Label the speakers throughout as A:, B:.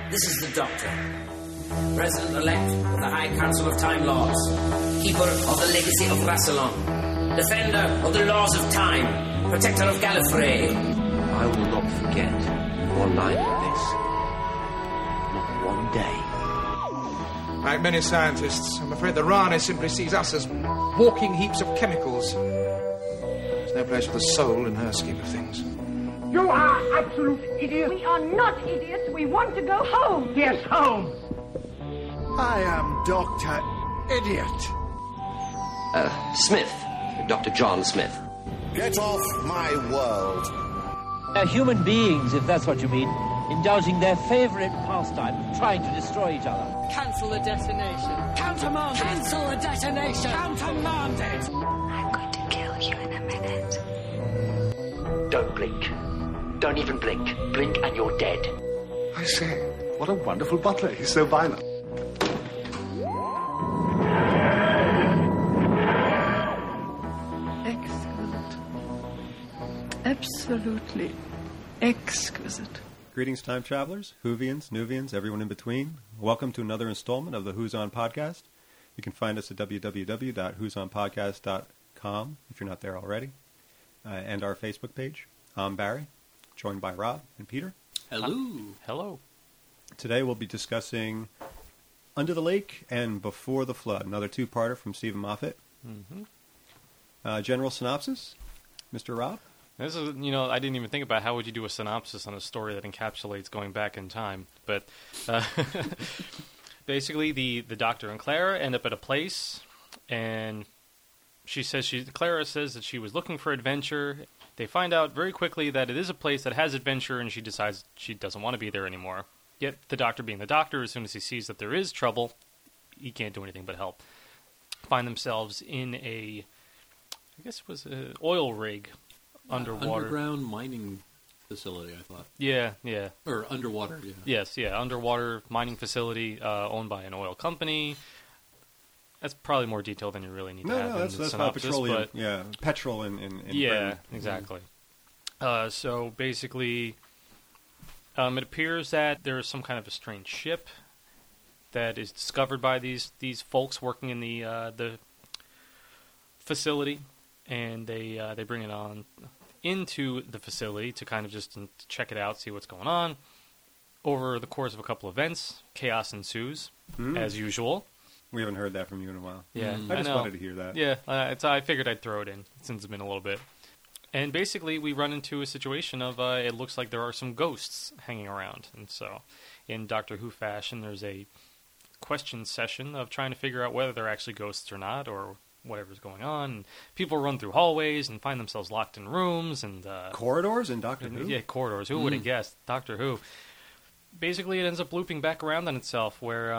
A: This is the Doctor, President-elect of the High Council of Time Lords, Keeper of the Legacy of Rassilon, Defender of the Laws of Time, Protector of Gallifrey.
B: I will not forget or lie like this. Not one day.
C: Like many scientists, I'm afraid the Rani simply sees us as walking heaps of chemicals. There's no place for the soul in her scheme of things.
D: You are absolute idiots.
E: We are not idiots. We want to go home.
D: Yes, home.
F: I am Dr. Idiot.
B: Smith. Dr. John Smith.
F: Get off my world.
G: Human beings, if that's what you mean, indulging their favorite pastime, trying to destroy each other.
H: Cancel the detonation. Countermand. Cancel the detonation. Countermand it.
I: I'm going to kill you in a minute.
B: Don't blink. Don't even blink. Blink and you're dead.
F: I say, what a wonderful butler. He's so violent.
J: Exquisite. Absolutely exquisite.
K: Greetings, time travelers, Whovians, Nuvians, everyone in between. Welcome to another installment of the Who's On Podcast. You can find us at www.who'sonpodcast.com if you're not there already, and our Facebook page. I'm Barry, joined by Rob and Peter.
L: Hello.
K: Hello. Today we'll be discussing Under the Lake and Before the Flood, another two-parter from Stephen Moffat. Mm-hmm. General synopsis, Mr. Rob?
L: This is, I didn't even think about how would you do a synopsis on a story that encapsulates going back in time. But basically, the Doctor and Clara end up at a place, and Clara says that she was looking for adventure. They find out very quickly that it is a place that has adventure, and she decides she doesn't want to be there anymore. Yet the Doctor, being the Doctor, as soon as he sees that there is trouble, he can't do anything but help. Find themselves in I guess it was an oil rig. Underwater.
M: Underground mining facility, I thought.
L: Yeah.
M: Or underwater, yeah.
L: Yes, underwater mining facility owned by an oil company. That's probably more detail than you really need to have in the synopsis.
K: About petroleum, petrol in
L: yeah, exactly. So basically, it appears that there is some kind of a strange ship that is discovered by these folks working in the facility, and they bring it on into the facility to kind of just check it out, see what's going on. Over the course of a couple of events, chaos ensues, as usual.
K: We haven't heard that from you in a while.
L: Yeah,
K: I just wanted to hear that.
L: Yeah, I figured I'd throw it in since it's been a little bit. And basically, we run into a situation of it looks like there are some ghosts hanging around. And so, in Doctor Who fashion, there's a question session of trying to figure out whether they're actually ghosts or not, or whatever's going on. And people run through hallways and find themselves locked in rooms and
K: corridors in Doctor Who.
L: Yeah, corridors. Who would have guessed? Doctor Who. Basically, it ends up looping back around on itself, where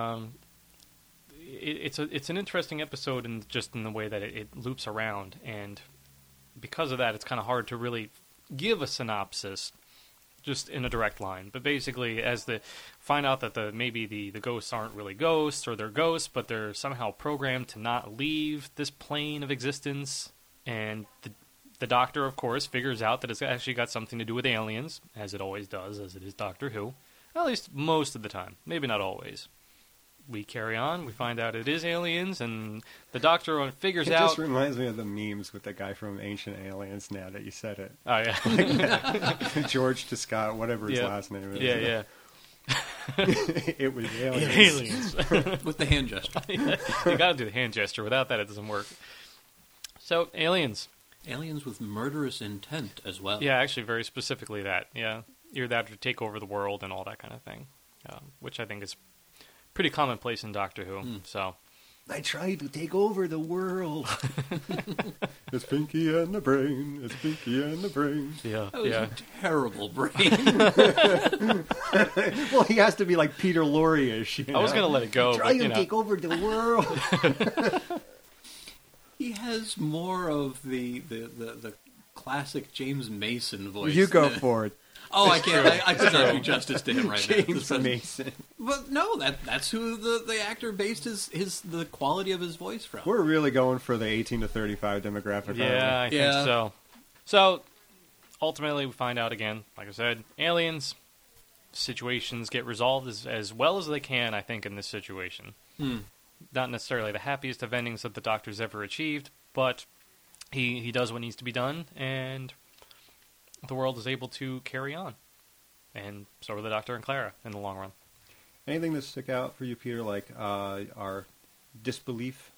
L: it's an interesting episode in the way that it loops around, and because of that, it's kind of hard to really give a synopsis just in a direct line. But basically, as they find out that maybe the ghosts aren't really ghosts, or they're ghosts, but they're somehow programmed to not leave this plane of existence, and the Doctor, of course, figures out that it's actually got something to do with aliens, as it always does, as it is Doctor Who. At least most of the time. Maybe not always. We carry on, we find out it is aliens, and the Doctor figures out...
K: It just reminds me of the memes with the guy from Ancient Aliens now that you said it.
L: Oh, yeah.
K: George to Scott, whatever his last name is.
L: Yeah.
K: It was aliens.
M: With the hand gesture.
L: You gotta do the hand gesture. Without that, it doesn't work. So, aliens.
M: Aliens with murderous intent as well.
L: Yeah, actually, very specifically that. Yeah, you're there to take over the world and all that kind of thing, which I think is pretty commonplace in Doctor Who. So,
K: I tried to take over the world. It's Pinky and the Brain. It's Pinky and the Brain.
L: Yeah,
M: that was a terrible brain.
K: Well, he has to be like Peter Lorre-ish.
L: I was going to let it go.
K: Try to take over the world.
M: He has more of the classic James Mason voice.
K: You go for it.
M: Oh, I can't. I could not do justice to him right now.
K: James Mason.
M: But no, that's who the actor based the quality of his voice from.
K: We're really going for the 18 to 35 demographic.
L: Yeah, I think so. So ultimately, we find out again, like I said, aliens. situations get resolved as well as they can, I think, in this situation. Not necessarily the happiest of endings that the Doctor's ever achieved, but he does what needs to be done, and the world is able to carry on. And so are the Doctor and Clara in the long run.
K: Anything that stick out for you, Peter, like our disbelief?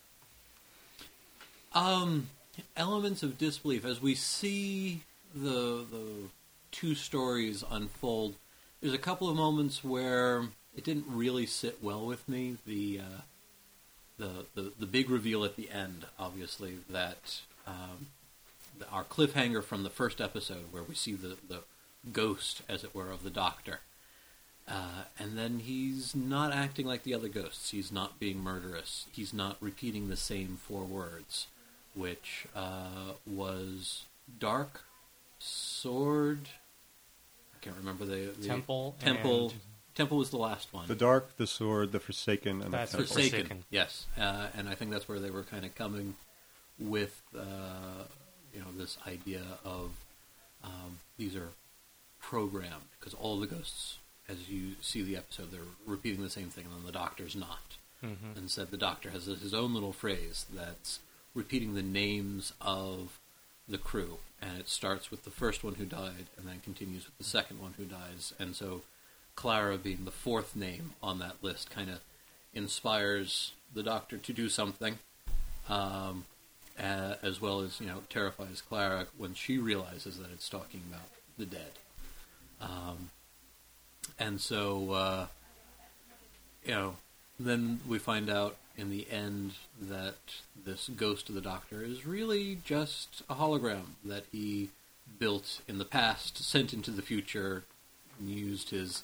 M: Elements of disbelief. As we see the two stories unfold, there's a couple of moments where it didn't really sit well with me. The big reveal at the end, obviously, that our cliffhanger from the first episode, where we see the ghost, as it were, of the Doctor. And then he's not acting like the other ghosts. He's not being murderous. He's not repeating the same 4 words, which was Dark, Sword... I can't remember the
L: Temple.
M: Temple was the last one.
K: The Dark, the Sword, the Forsaken, and the Temple.
M: Forsaken. Yes, and I think that's where they were kind of coming with, this idea of these are programmed, because all the ghosts, as you see the episode, they're repeating the same thing, and then the Doctor's not. Mm-hmm. Instead, the Doctor has his own little phrase that's repeating the names of the crew, and it starts with the first one who died, and then continues with the second one who dies, and so Clara, being the 4th name on that list, kind of inspires the Doctor to do something, as well as, terrifies Clara when she realizes that it's talking about the dead. And so, then we find out in the end that this ghost of the Doctor is really just a hologram that he built in the past, sent into the future, and used his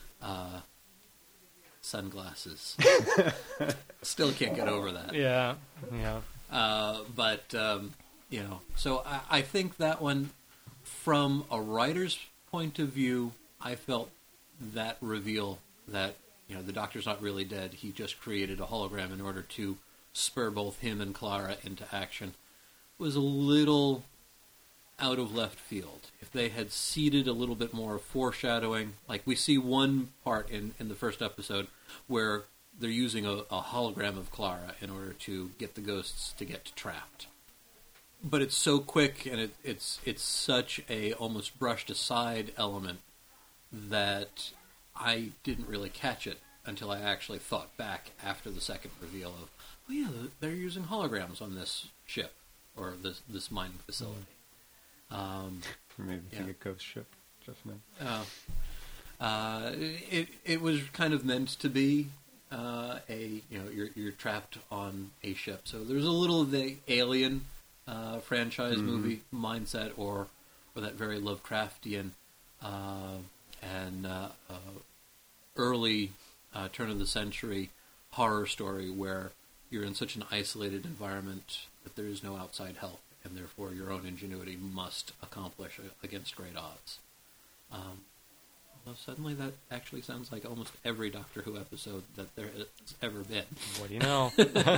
M: sunglasses. Still can't get over that.
L: Yeah.
M: So I think that one, from a writer's point of view, I felt that reveal that, the Doctor's not really dead. He just created a hologram in order to spur both him and Clara into action, was a little out of left field. If they had seeded a little bit more foreshadowing, like we see one part in the first episode where they're using a hologram of Clara in order to get the ghosts to get trapped. But it's so quick, and it's such a almost brushed aside element that I didn't really catch it until I actually thought back after the second reveal of, oh yeah, they're using holograms on this ship, or this mining facility.
K: Maybe think a ghost ship just now.
M: It was kind of meant to be you're trapped on a ship. So there's a little of the Alien franchise movie mindset, or that very Lovecraftian and early turn of the century horror story where you're in such an isolated environment that there is no outside help, and therefore your own ingenuity must accomplish against great odds. Well, suddenly that actually sounds like almost every Doctor Who episode that there has ever been.
L: What do you know?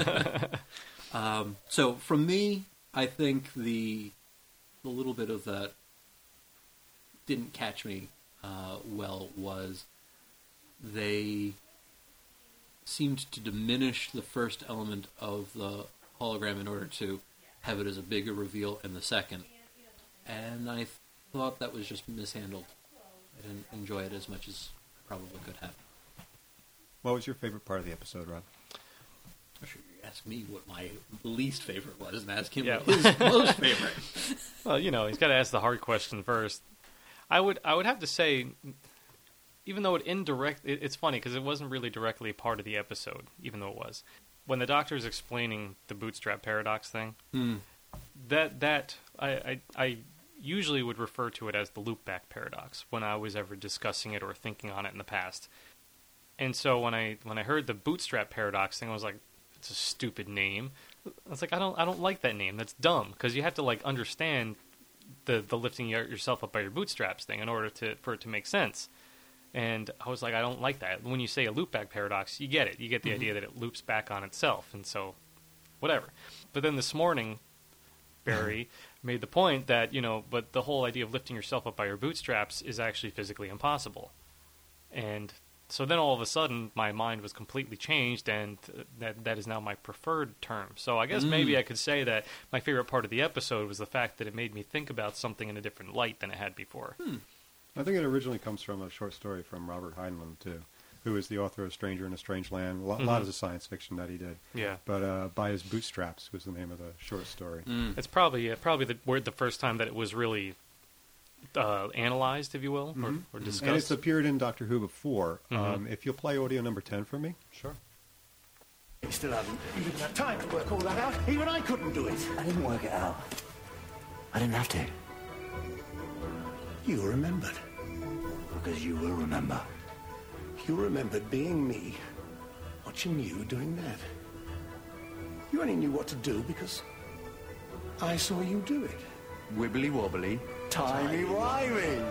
M: So from me, I think the little bit of that didn't catch me well was they seemed to diminish the first element of the hologram in order to have it as a bigger reveal in the second. And I thought that was just mishandled. I didn't enjoy it as much as I probably could have.
K: What was your favorite part of the episode, Rob?
M: I'm sure you ask me what my least favorite was, and ask him what his most favorite.
L: Well, he's got to ask the hard question first. I would have to say, even though it's funny because it wasn't really directly part of the episode, even though it was. When the Doctor is explaining the bootstrap paradox thing, that I usually would refer to it as the loopback paradox when I was ever discussing it or thinking on it in the past. And so when I heard the bootstrap paradox thing, I was like, it's a stupid name. I was like, I don't like that name. That's dumb, because you have to understand the lifting yourself up by your bootstraps thing in order for it to make sense. And I was like, I don't like that. When you say a loopback paradox, you get it. You get the idea that it loops back on itself, and so whatever. But then this morning, Barry made the point that, but the whole idea of lifting yourself up by your bootstraps is actually physically impossible. And so then all of a sudden my mind was completely changed, and that is now my preferred term. So I guess maybe I could say that my favorite part of the episode was the fact that it made me think about something in a different light than it had before.
K: I think it originally comes from a short story from Robert Heinlein, too, who is the author of Stranger in a Strange Land. A lot of the science fiction that he did.
L: Yeah.
K: But By His Bootstraps was the name of the short story.
L: It's probably the first time that it was really analyzed, if you will, or discussed.
K: And it's appeared in Doctor Who before. If you'll play audio number 10 for me.
L: Sure.
D: You still haven't even had time to work all that out. Even I couldn't do it.
N: I didn't work it out. I didn't have to.
D: You remembered.
N: Because you will remember.
D: You remembered being me, watching you doing that. You only knew what to do because I saw you do it.
N: Wibbly wobbly, timey-wimey.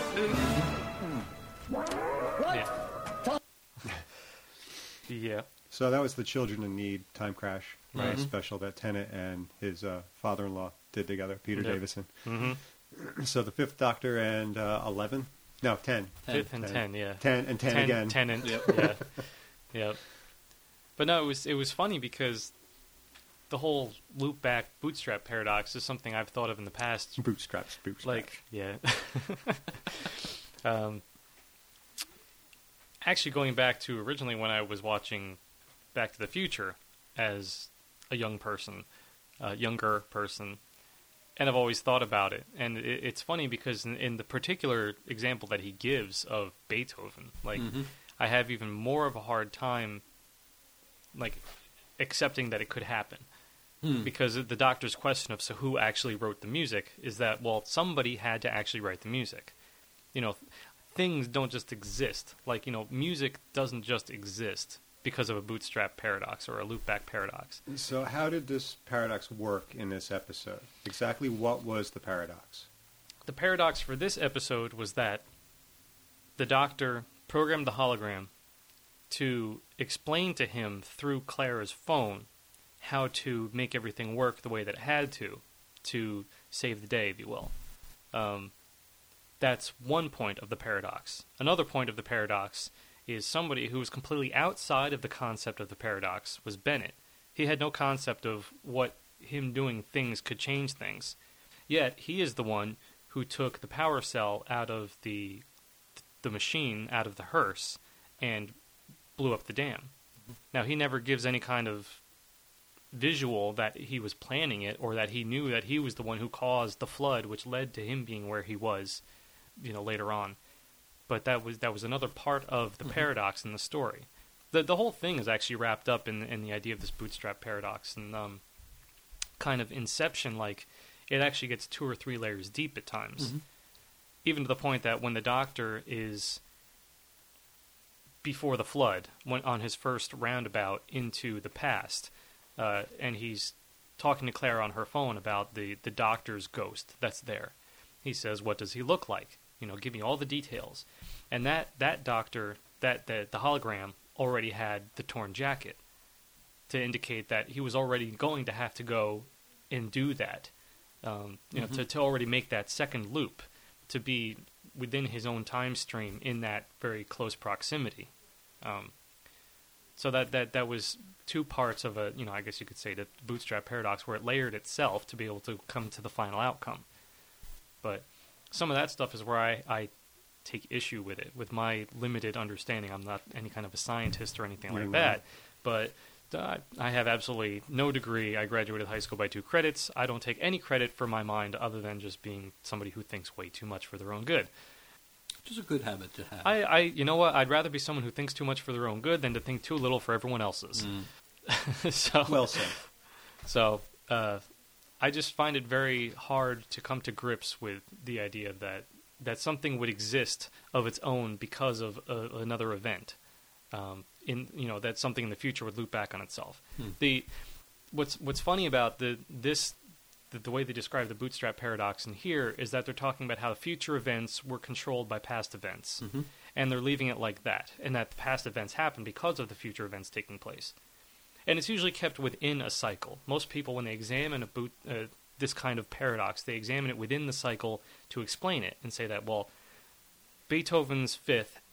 D: What?
L: Yeah.
K: So that was the Children in Need Time Crash special that Tennant and his father-in-law did together, Peter Davison. So the Fifth Doctor and 11? No, 10.
L: 5th and 10, yeah.
K: 10 and 10 again.
L: Tennant, yeah. Yep. But no, it was funny because the whole loop-back bootstrap paradox is something I've thought of in the past.
K: Bootstraps.
L: Like, yeah. Actually, going back to originally when I was watching Back to the Future as a younger person, and I've always thought about it. And it's funny because in the particular example that he gives of Beethoven, like, I have even more of a hard time, like, accepting that it could happen. Because the Doctor's question of, so who actually wrote the music, is that, well, somebody had to actually write the music. You know, things don't just exist. Like, you know, music doesn't just exist because of a bootstrap paradox or a loopback paradox.
K: So how did this paradox work in this episode? Exactly what was the paradox?
L: The paradox for this episode was that the Doctor programmed the hologram to explain to him through Clara's phone how to make everything work the way that it had to save the day, if you will. That's one point of the paradox. Another point of the paradox is somebody who was completely outside of the concept of the paradox was Bennett. He had no concept of what him doing things could change things. Yet, he is the one who took the power cell out of the machine, out of the hearse, and blew up the dam. Now, he never gives any kind of visual that he was planning it, or that he knew that he was the one who caused the flood, which led to him being where he was, you know, later on. But that was another part of the paradox in the story. The whole thing is actually wrapped up in the idea of this bootstrap paradox, and kind of Inception, like, it actually gets 2 or 3 layers deep at times. Even to the point that when the Doctor is before the flood, on his first roundabout into the past, and he's talking to Clara on her phone about the Doctor's ghost that's there. He says, "What does he look like? You know, give me all the details." And that Doctor, the hologram, already had the torn jacket to indicate that he was already going to have to go and do that. You know, to already make that second loop, to be within his own time stream in that very close proximity. So that was 2 parts of a, you know, I guess you could say the bootstrap paradox, where it layered itself to be able to come to the final outcome. But some of that stuff is where I take issue with it, with my limited understanding. I'm not any kind of a scientist or anything like that, but I have absolutely no degree. I graduated high school by 2 credits. I don't take any credit for my mind other than just being somebody who thinks way too much for their own good.
M: Which is a good habit to have.
L: You know what? I'd rather be someone who thinks too much for their own good than to think too little for everyone else's. So,
K: well said.
L: So, I just find it very hard to come to grips with the idea that something would exist of its own because of another event. That something in the future would loop back on itself. What's funny about the way they describe the bootstrap paradox in here is that they're talking about how future events were controlled by past events, and they're leaving it like that, and that the past events happen because of the future events taking place. And it's usually kept within a cycle. Most people, when they examine this kind of paradox, they examine it within the cycle to explain it and say that, well, Beethoven's Fifth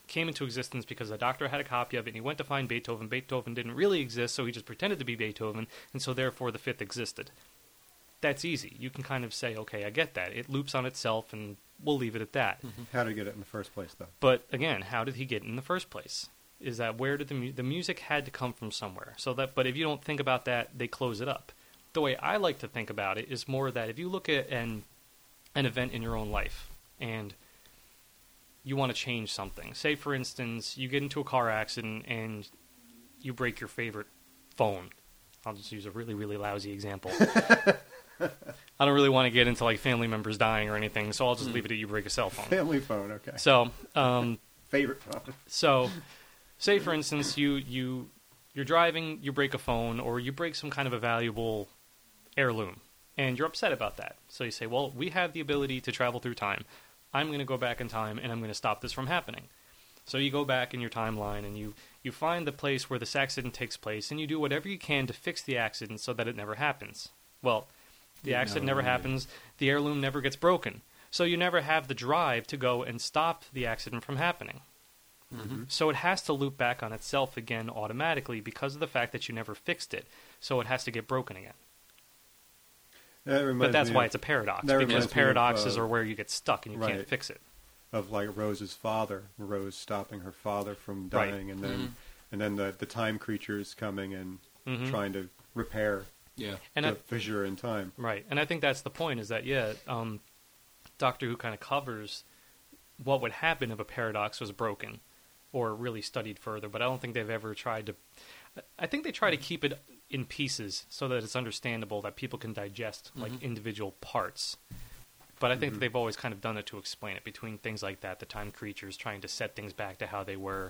L: came into existence because the doctor had a copy of it, and he went to find Beethoven. Beethoven didn't really exist, so he just pretended to be Beethoven, and so therefore the fifth existed. That's easy. You can kind of say, okay, I get that. It loops on itself, and we'll leave it at that.
K: How did he get it in the first place, though?
L: But again, how did he get it in the first place? Is that where did the music had to come from somewhere? But if you don't think about that, they close it up. The way I like to think about it is more that if you look at an event in your own life and you want to change something. Say, for instance, you get into a car accident and you break your favorite phone. I'll just use a really, really lousy example. I don't really want to get into like family members dying or anything, so I'll just leave it at you break a cell phone.
K: Family phone, okay.
L: So,
K: favorite phone.
L: So, say for instance, you're driving, you break a phone, or you break some kind of a valuable heirloom, and you're upset about that. So you say, well, we have the ability to travel through time. I'm going to go back in time, and I'm going to stop this from happening. So you go back in your timeline, and you find the place where this accident takes place, and you do whatever you can to fix the accident so that it never happens. Well, the accident never happens, the heirloom never gets broken. So you never have the drive to go and stop the accident from happening. Mm-hmm. So it has to loop back on itself again automatically because of the fact that you never fixed it. So it has to get broken again. But that's why it's a paradox, because paradoxes are where you get stuck and you can't fix it.
K: Of like Rose's father, Rose stopping her father from dying, and then the time creatures coming and trying to repair the fissure in time.
L: Right, and I think that's the point, is that, Doctor Who kind of covers what would happen if a paradox was broken, or really studied further, but I don't think they've ever tried to... I think they try to keep it in pieces so that it's understandable, that people can digest like individual parts. But I think that they've always kind of done it to explain it, between things like that, the time creatures trying to set things back to how they were.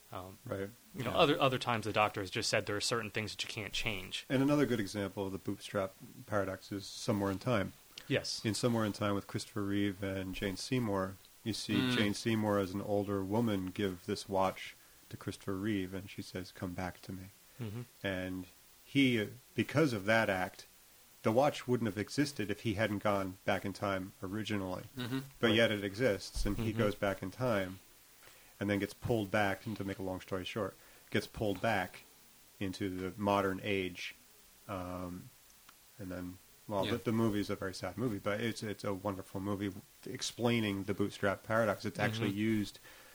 L: Other times the Doctor has just said there are certain things that you can't change.
K: And another good example of the bootstrap paradox is Somewhere in Time.
L: Yes.
K: In Somewhere in Time with Christopher Reeve and Jane Seymour, you see Jane Seymour as an older woman give this watch to Christopher Reeve, and she says, "Come back to me." Mm-hmm. And he, because of that act, the watch wouldn't have existed if he hadn't gone back in time originally. Mm-hmm. But yet it exists, and he goes back in time, and then gets pulled back, and to make a long story short, gets pulled back into the modern age. And then, the movie is a very sad movie, but it's a wonderful movie explaining the bootstrap paradox. It's actually used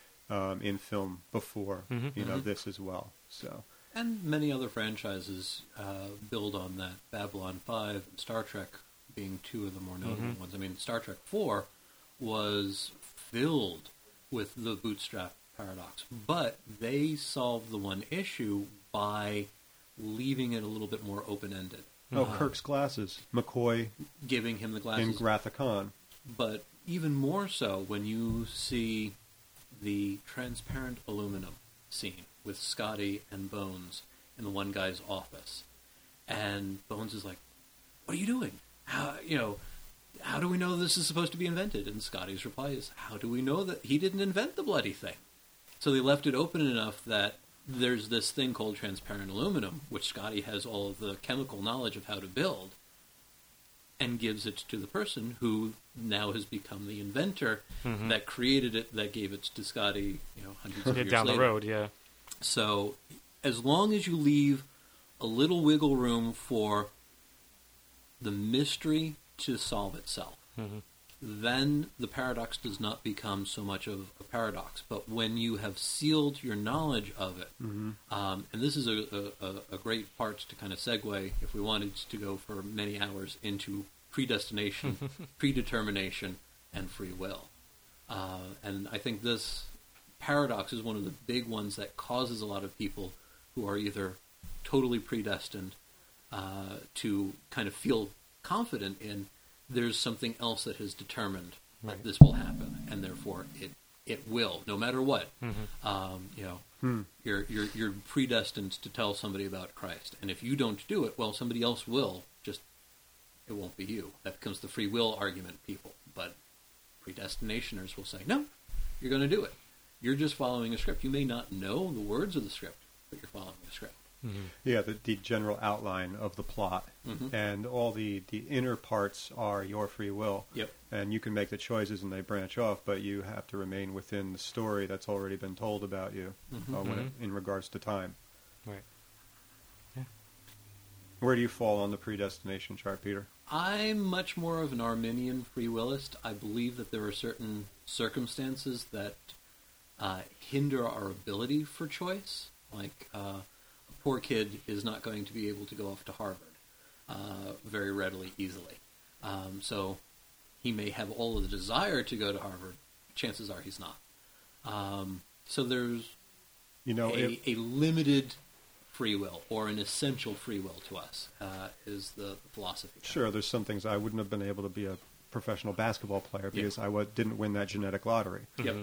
K: in film before, this as well. So.
M: And many other franchises build on that. Babylon 5 and Star Trek being two of the more notable ones. I mean, Star Trek 4 was filled with the bootstrap paradox, but they solved the one issue by leaving it a little bit more open-ended.
K: Kirk's glasses. McCoy
M: giving him the glasses.
K: In Wrath of Khan.
M: But even more so when you see the transparent aluminum scene with Scotty and Bones in the one guy's office. And Bones is like, "What are you doing? How do we know this is supposed to be invented?" And Scotty's reply is, "How do we know that he didn't invent the bloody thing?" So they left it open enough that there's this thing called transparent aluminum, which Scotty has all of the chemical knowledge of how to build, and gives it to the person who now has become the inventor that created it, that gave it to Scotty, hundreds of years
L: down
M: later.
L: The road, yeah.
M: So as long as you leave a little wiggle room for the mystery to solve itself, then the paradox does not become so much of a paradox. But when you have sealed your knowledge of it, and this is a great part to kind of segue, if we wanted to go for many hours, into predestination, predetermination, and free will. And I think this paradox is one of the big ones that causes a lot of people who are either totally predestined to kind of feel confident in there's something else that has determined that this will happen, and therefore it will, no matter what. You're predestined to tell somebody about Christ, and if you don't do it, well, somebody else will. Just it won't be you. That becomes the free will argument, people. But predestinationers will say, no, you're going to do it. You're just following a script. You may not know the words of the script, but you're following the script.
K: Yeah, the general outline of the plot. And all the inner parts are your free will.
M: Yep.
K: And you can make the choices and they branch off, but you have to remain within the story that's already been told about you in regards to time.
L: Right. Yeah.
K: Where do you fall on the predestination chart, Peter?
M: I'm much more of an Arminian free willist. I believe that there are certain circumstances that hinder our ability for choice. Like a poor kid is not going to be able to go off to Harvard very readily, easily. So he may have all of the desire to go to Harvard. Chances are he's not. So there's a limited free will, or an essential free will to us, is the philosophy.
K: Sure, there's some things I wouldn't have been able to be a professional basketball player because I didn't win that genetic lottery.
M: Yep.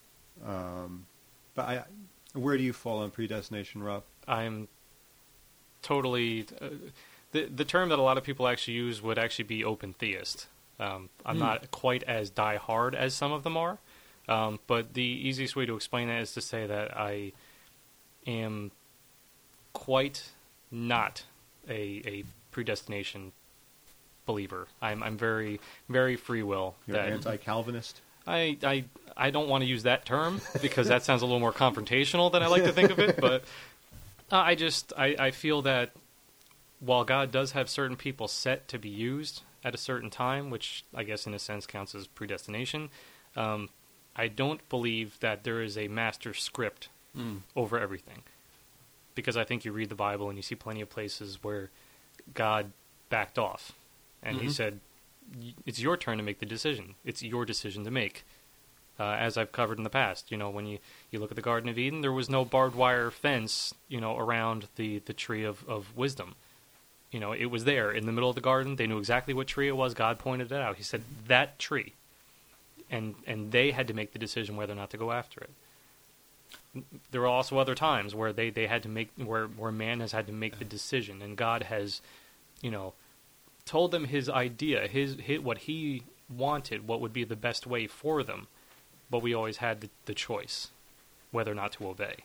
K: But where do you fall on predestination, Rob?
L: I'm totally... the term that a lot of people actually use would actually be open theist. I'm not quite as die-hard as some of them are, but the easiest way to explain that is to say that I am quite not a predestination believer. I'm very, very free will.
K: You're anti-Calvinist?
L: I don't want to use that term because that sounds a little more confrontational than I like to think of it, but I feel that while God does have certain people set to be used at a certain time, which I guess in a sense counts as predestination, I don't believe that there is a master script over everything. Because I think you read the Bible and you see plenty of places where God backed off. And he said, it's your turn to make the decision. It's your decision to make. As I've covered in the past, when you look at the Garden of Eden, there was no barbed wire fence, around the tree of wisdom. It was there in the middle of the garden. They knew exactly what tree it was. God pointed it out. He said, that tree. And they had to make the decision whether or not to go after it. There are also other times where they had to make where man has had to make the decision, and God has, told them his idea, his what he wanted, what would be the best way for them, but we always had the choice whether or not to obey.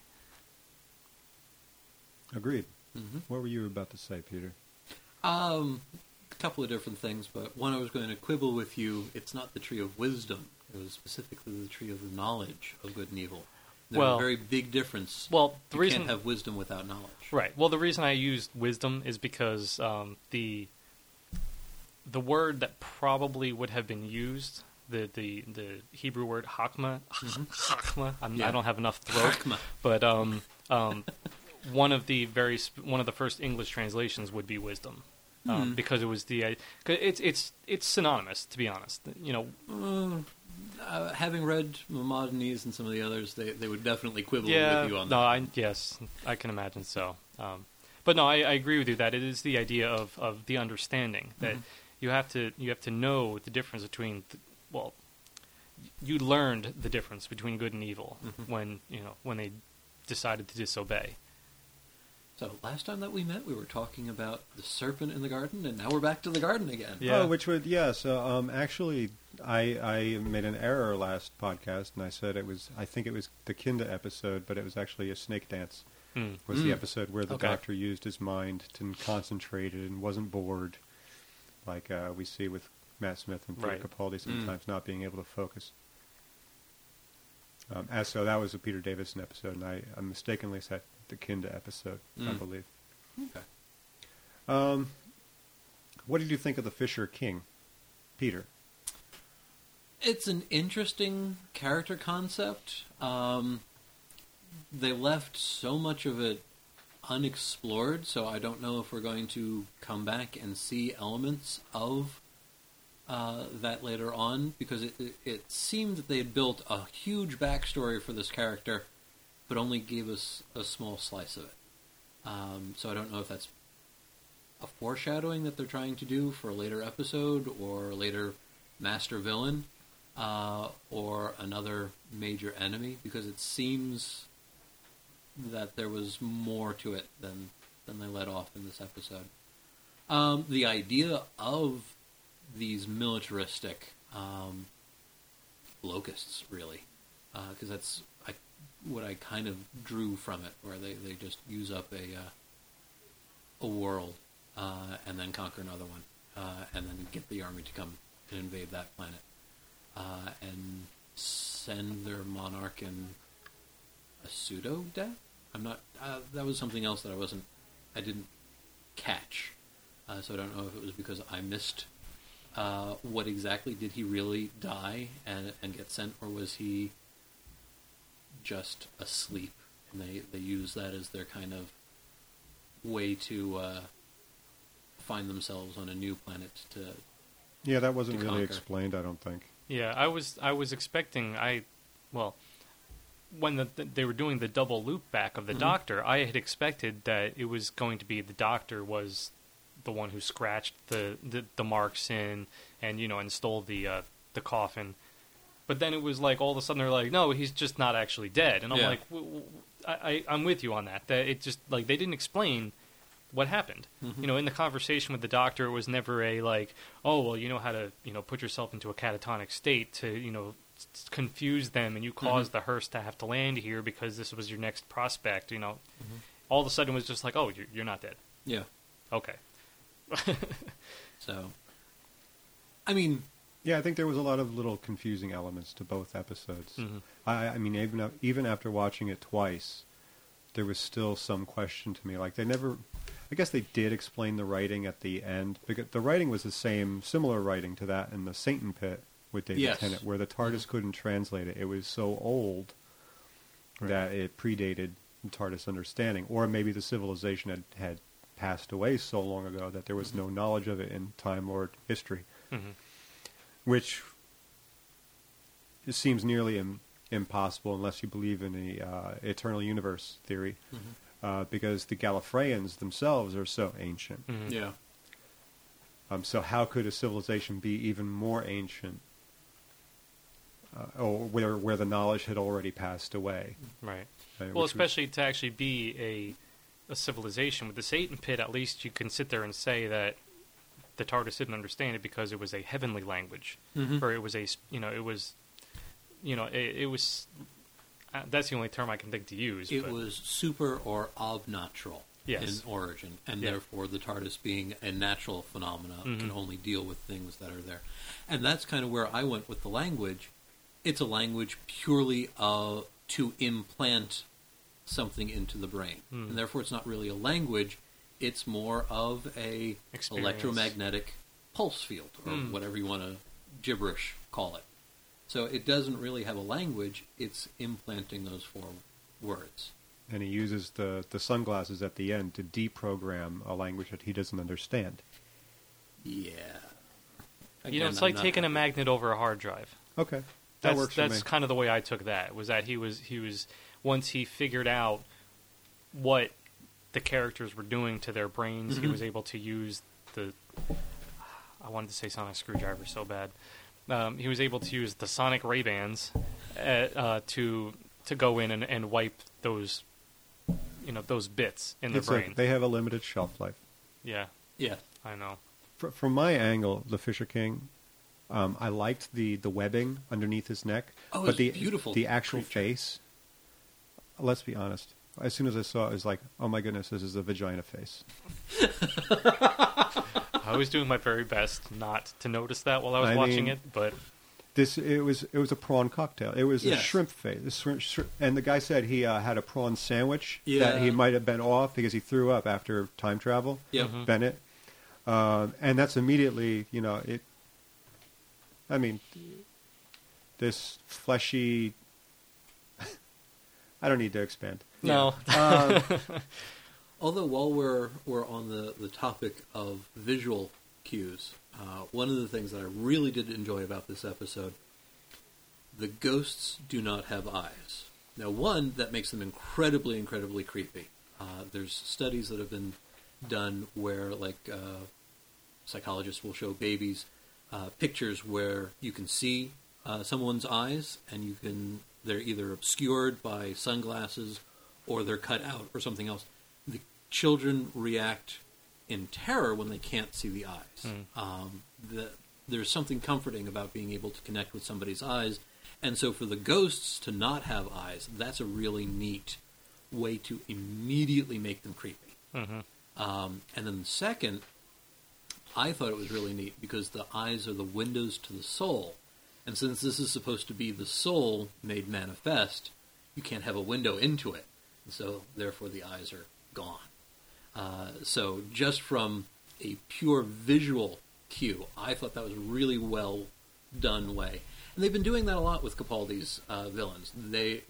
K: Agreed. What were you about to say, Peter?
M: A couple of different things, but one I was going to quibble with you. It's not the tree of wisdom. It was specifically the tree of the knowledge of good and evil. There's a very big difference.
L: Well,
M: you can't have wisdom without knowledge.
L: Right. Well, the reason I used wisdom is because the word that probably would have been used, the Hebrew word hakma, hakma. I don't have enough throat,
M: Hakma.
L: but one of the first English translations would be wisdom. Because it was it's synonymous, to be honest.
M: Having read Maimonides and some of the others, they would definitely quibble with you on that.
L: Yes, I can imagine so. But no, I agree with you that it is the idea of the understanding that you have to know the difference between. You learned the difference between good and evil when they decided to disobey.
M: So last time that we met, we were talking about the serpent in the garden, and now we're back to the garden again.
K: Yeah. Oh, actually, I made an error last podcast, and I said I think it was the Kinda episode, but it was actually a snake dance. Was the episode where the doctor used his mind and concentrated and wasn't bored, like we see with Matt Smith and Peter Capaldi sometimes not being able to focus. So that was a Peter Davison episode, and I mistakenly said the Kinda episode, I believe.
M: Okay.
K: What did you think of the Fisher King, Peter?
M: It's an interesting character concept. They left so much of it unexplored, so I don't know if we're going to come back and see elements of that later on, because it seemed that they had built a huge backstory for this character, but only gave us a small slice of it. So I don't know if that's a foreshadowing that they're trying to do for a later episode, or a later master villain, or another major enemy, because it seems that there was more to it than they let off in this episode. The idea of these militaristic locusts, really, because that's what I kind of drew from it, where they just use up a world and then conquer another one, and then get the army to come and invade that planet, and send their monarch in a pseudo-death? I'm not... that was something else that I didn't catch. So I don't know if it was because I missed what exactly did he really die and get sent, or was he just asleep, and they use that as their kind of way to find themselves on a new planet to
K: Yeah, that wasn't really
M: conquer.
K: explained, I don't think.
L: Yeah, I was expecting when they were doing the double loop back of the Doctor, I had expected that it was going to be the Doctor was the one who scratched the marks in and and stole the coffin. But then it was like all of a sudden they're like, no, he's just not actually dead, and I'm like, I'm with you on that. That it just like they didn't explain what happened. In the conversation with the Doctor, it was never a like, oh well, you know how to put yourself into a catatonic state to confuse them, and you caused the hearse to have to land here because this was your next prospect. All of a sudden it was just like, oh, you're not dead.
M: Yeah.
L: Okay.
M: So, I mean,
K: yeah, I think there was a lot of little confusing elements to both episodes. I mean, even after watching it twice, there was still some question to me. Like they never, I guess they did explain the writing at the end, because the writing was the similar writing to that in the Satan Pit with David Tennant, where the TARDIS couldn't translate it. It was so old that it predated the TARDIS understanding, or maybe the civilization had passed away so long ago that there was no knowledge of it in Time Lord history, which it seems nearly impossible unless you believe in the eternal universe theory, because the Gallifreyans themselves are so ancient.
M: Yeah.
K: So how could a civilization be even more ancient, or where the knowledge had already passed away?
L: Right. Well, especially to actually be a civilization. With the Satan Pit, at least you can sit there and say that the TARDIS didn't understand it because it was a heavenly language, or it was it was. That's the only term I can think to use.
M: It was super or obnatural in origin, and therefore the TARDIS, being a natural phenomena, can only deal with things that are there. And that's kind of where I went with the language. It's a language purely to implant something into the brain, and therefore it's not really a language. It's more of a electromagnetic pulse field, or whatever you want to gibberish call it. So it doesn't really have a language. It's implanting those 4 words.
K: And he uses the sunglasses at the end to deprogram a language that he doesn't understand.
M: Yeah. Again,
L: it's like taking a magnet over a hard drive.
K: Okay. That works for me.
L: That's kind of the way I took that. Was that he was once he figured out what the characters were doing to their brains, he was able to use I wanted to say sonic screwdriver so bad. He was able to use the sonic Ray-Bans to go in and wipe those those bits in their brain.
K: They have a limited shelf life.
L: Yeah.
M: Yeah.
L: I know.
K: From my angle, the Fisher King, I liked the webbing underneath his neck.
M: Oh,
K: but
M: it's beautiful.
K: The actual face, let's be honest, as soon as I saw it, I was like, oh my goodness, this is a vagina face.
L: I was doing my very best not to notice that while I was watching it, but
K: it was a prawn cocktail. It was a shrimp face. And the guy said he had a prawn sandwich that he might have been off because he threw up after time travel. Bennett. And that's immediately, this fleshy... I don't need to expand.
L: No.
M: Although while we're on the topic of visual cues, one of the things that I really did enjoy about this episode, the ghosts do not have eyes. Now, one, that makes them incredibly, incredibly creepy. There's studies that have been done where, psychologists will show babies pictures where you can see someone's eyes, and they're either obscured by sunglasses or they're cut out or something else. The children react in terror when they can't see the eyes. There's something comforting about being able to connect with somebody's eyes, and so for the ghosts to not have eyes, that's a really neat way to immediately make them creepy. And then the second, I thought it was really neat because the eyes are the windows to the soul. And since this is supposed to be the soul made manifest, you can't have a window into it. And so, therefore, the eyes are gone. So just from a pure visual cue, I thought that was a really well done way. And they've been doing that a lot with Capaldi's villains. The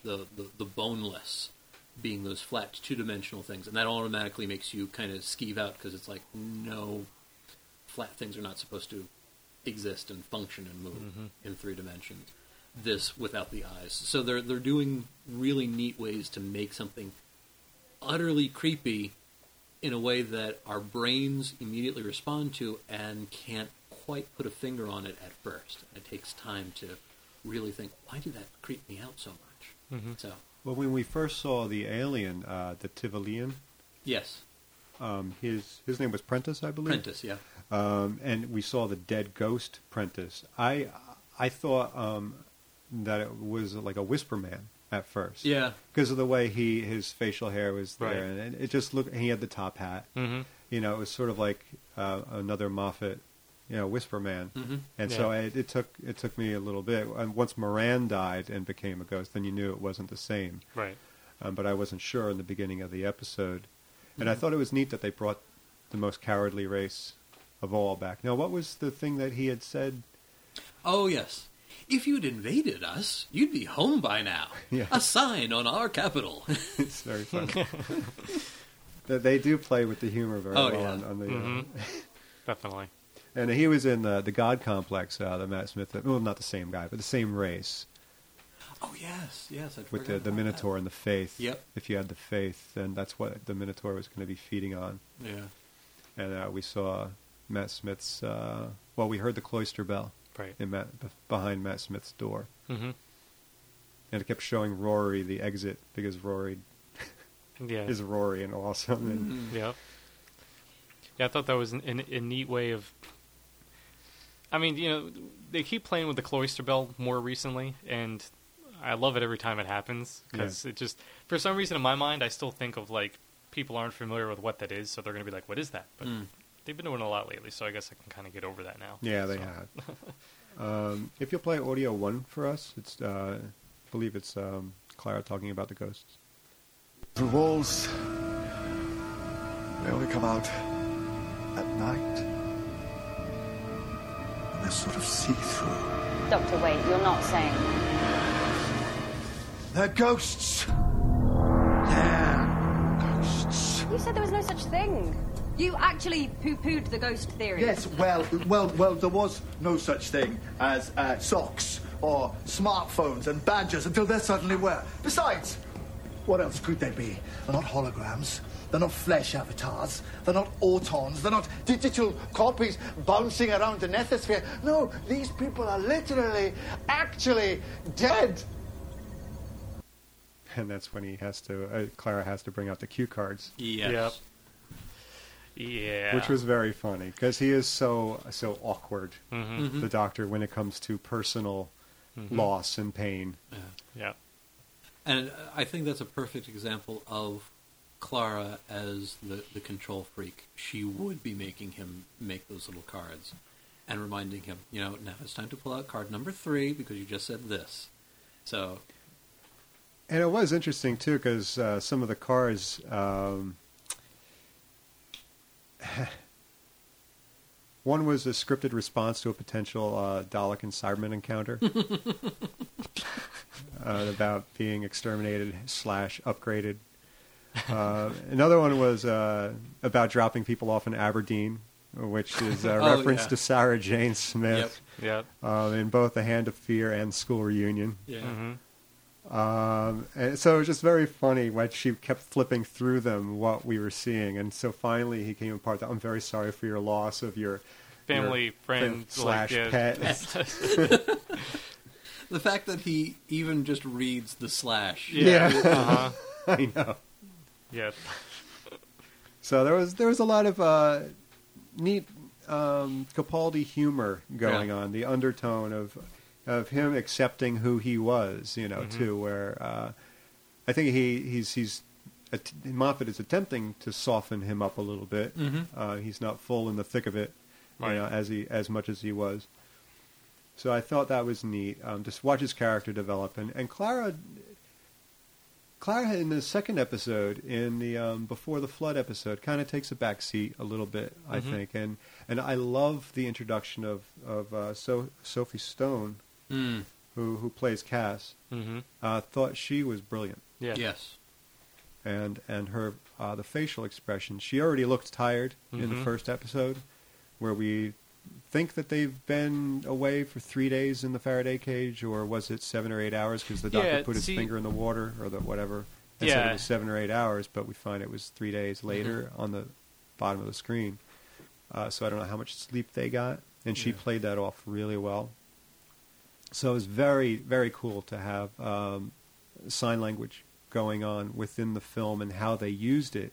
M: boneless being those flat two-dimensional things. And that automatically makes you kind of skeeve out because it's like, no, flat things are not supposed to exist and function and move in 3 dimensions. This without the eyes. So they're doing really neat ways to make something utterly creepy in a way that our brains immediately respond to and can't quite put a finger on it at first. It takes time to really think, why did that creep me out so much? So,
K: well, when we first saw the alien, the Tivolian,
M: yes,
K: his name was Prentice, I believe.
M: Prentice, yeah.
K: And we saw the dead ghost Prentice. I thought that it was like a Whisper Man at first.
M: Yeah.
K: Because of the way his facial hair was there.
L: Right.
K: And it just looked, he had the top hat. You know, it was sort of like another Moffat, Whisper Man. And so it took me a little bit. And once Moran died and became a ghost, then you knew it wasn't the same.
L: Right.
K: But I wasn't sure in the beginning of the episode. And I thought it was neat that they brought the most cowardly race of all back. Now, what was the thing that he had said?
M: Oh, yes. If you'd invaded us, you'd be home by now.
K: Yeah.
M: A sign on our capital.
K: It's very funny. They do play with the humor very well on the...
L: Definitely.
K: And he was in the God Complex, the Matt Smith... Well, not the same guy, but the same race.
M: Oh, yes. I'd
K: with
M: forgotten
K: the
M: about
K: Minotaur and the faith.
M: Yep.
K: If you had the faith, then that's what the Minotaur was going to be feeding on.
M: Yeah.
K: And we saw Matt Smith's... we heard the cloister bell.
L: Right.
K: Behind Matt Smith's door.
L: And
K: it kept showing Rory the exit, because Rory is Rory and awesome. And
L: Yeah, I thought that was a neat way of... I mean, they keep playing with the cloister bell more recently, and I love it every time it happens, because it just... For some reason, in my mind, I still think of, like, people aren't familiar with what that is, so they're going to be like, what is that? But they've been doing it a lot lately, so I guess I can kind of get over that now.
K: Yeah, they have. If you'll play audio 1 for us, it's I believe it's Clara talking about the ghosts.
N: The walls, they only come out at night. And they're sort of see-through.
O: Dr. Wade, you're not saying...
N: They're ghosts. They're ghosts.
O: You said there was no such thing. You actually poo-pooed the ghost theory.
N: Yes, well, there was no such thing as socks or smartphones and badges until there suddenly were. Besides, what else could they be? They're not holograms. They're not flesh avatars. They're not autons. They're not digital copies bouncing around the nethosphere. No, these people are literally, actually dead.
K: And that's when Clara has to bring out the cue cards.
M: Yes.
L: Yep. Yeah.
K: Which was very funny, because he is so awkward, the Doctor, when it comes to personal loss and pain.
L: Yeah.
M: And I think that's a perfect example of Clara as the control freak. She would be making him make those little cards and reminding him, now it's time to pull out card number 3 because you just said this. So...
K: And it was interesting, too, because some of the cards... one was a scripted response to a potential Dalek and Cyberman encounter about being exterminated / upgraded. Another one was about dropping people off in Aberdeen, which is a reference to Sarah Jane Smith.
L: Yep.
K: In both The Hand of Fear and School Reunion.
M: Yeah.
K: And so it was just very funny when she kept flipping through them what we were seeing, and so finally he came apart that I'm very sorry for your loss of your
L: family, friend /
K: pet.
M: The fact that he even just reads the slash.
K: Yeah. I know.
L: Yeah.
K: So there was a lot of neat Capaldi humor going on, the undertone of him accepting who he was, too, where I think he's Moffat is attempting to soften him up a little bit.
M: Mhm.
K: He's not full in the thick of it,
L: Right.
K: as much as he was. So I thought that was neat. Just watch his character develop, and Clara in the second episode, in the Before the Flood episode, kind of takes a back seat a little bit, I
L: Mhm.
K: think, and I love the introduction of Sophie Stone, who plays Cass.
L: Mhm.
K: Thought she was brilliant.
L: Yeah.
M: Yes.
K: And her the facial expression. She already looked tired in the
L: Mhm.
K: first episode, where we think that they've been away for 3 days in the Faraday cage, or was it 7 or 8 hours? Because the doctor
L: Yeah,
K: put his
L: see-
K: finger in the water or the whatever, and said
L: Yeah.
K: it was 7 or 8 hours, but we find it was 3 days later on the bottom of the screen. So I don't know how much sleep they got, and she played that off really well. So it was very, very cool to have sign language going on within the film and how they used it.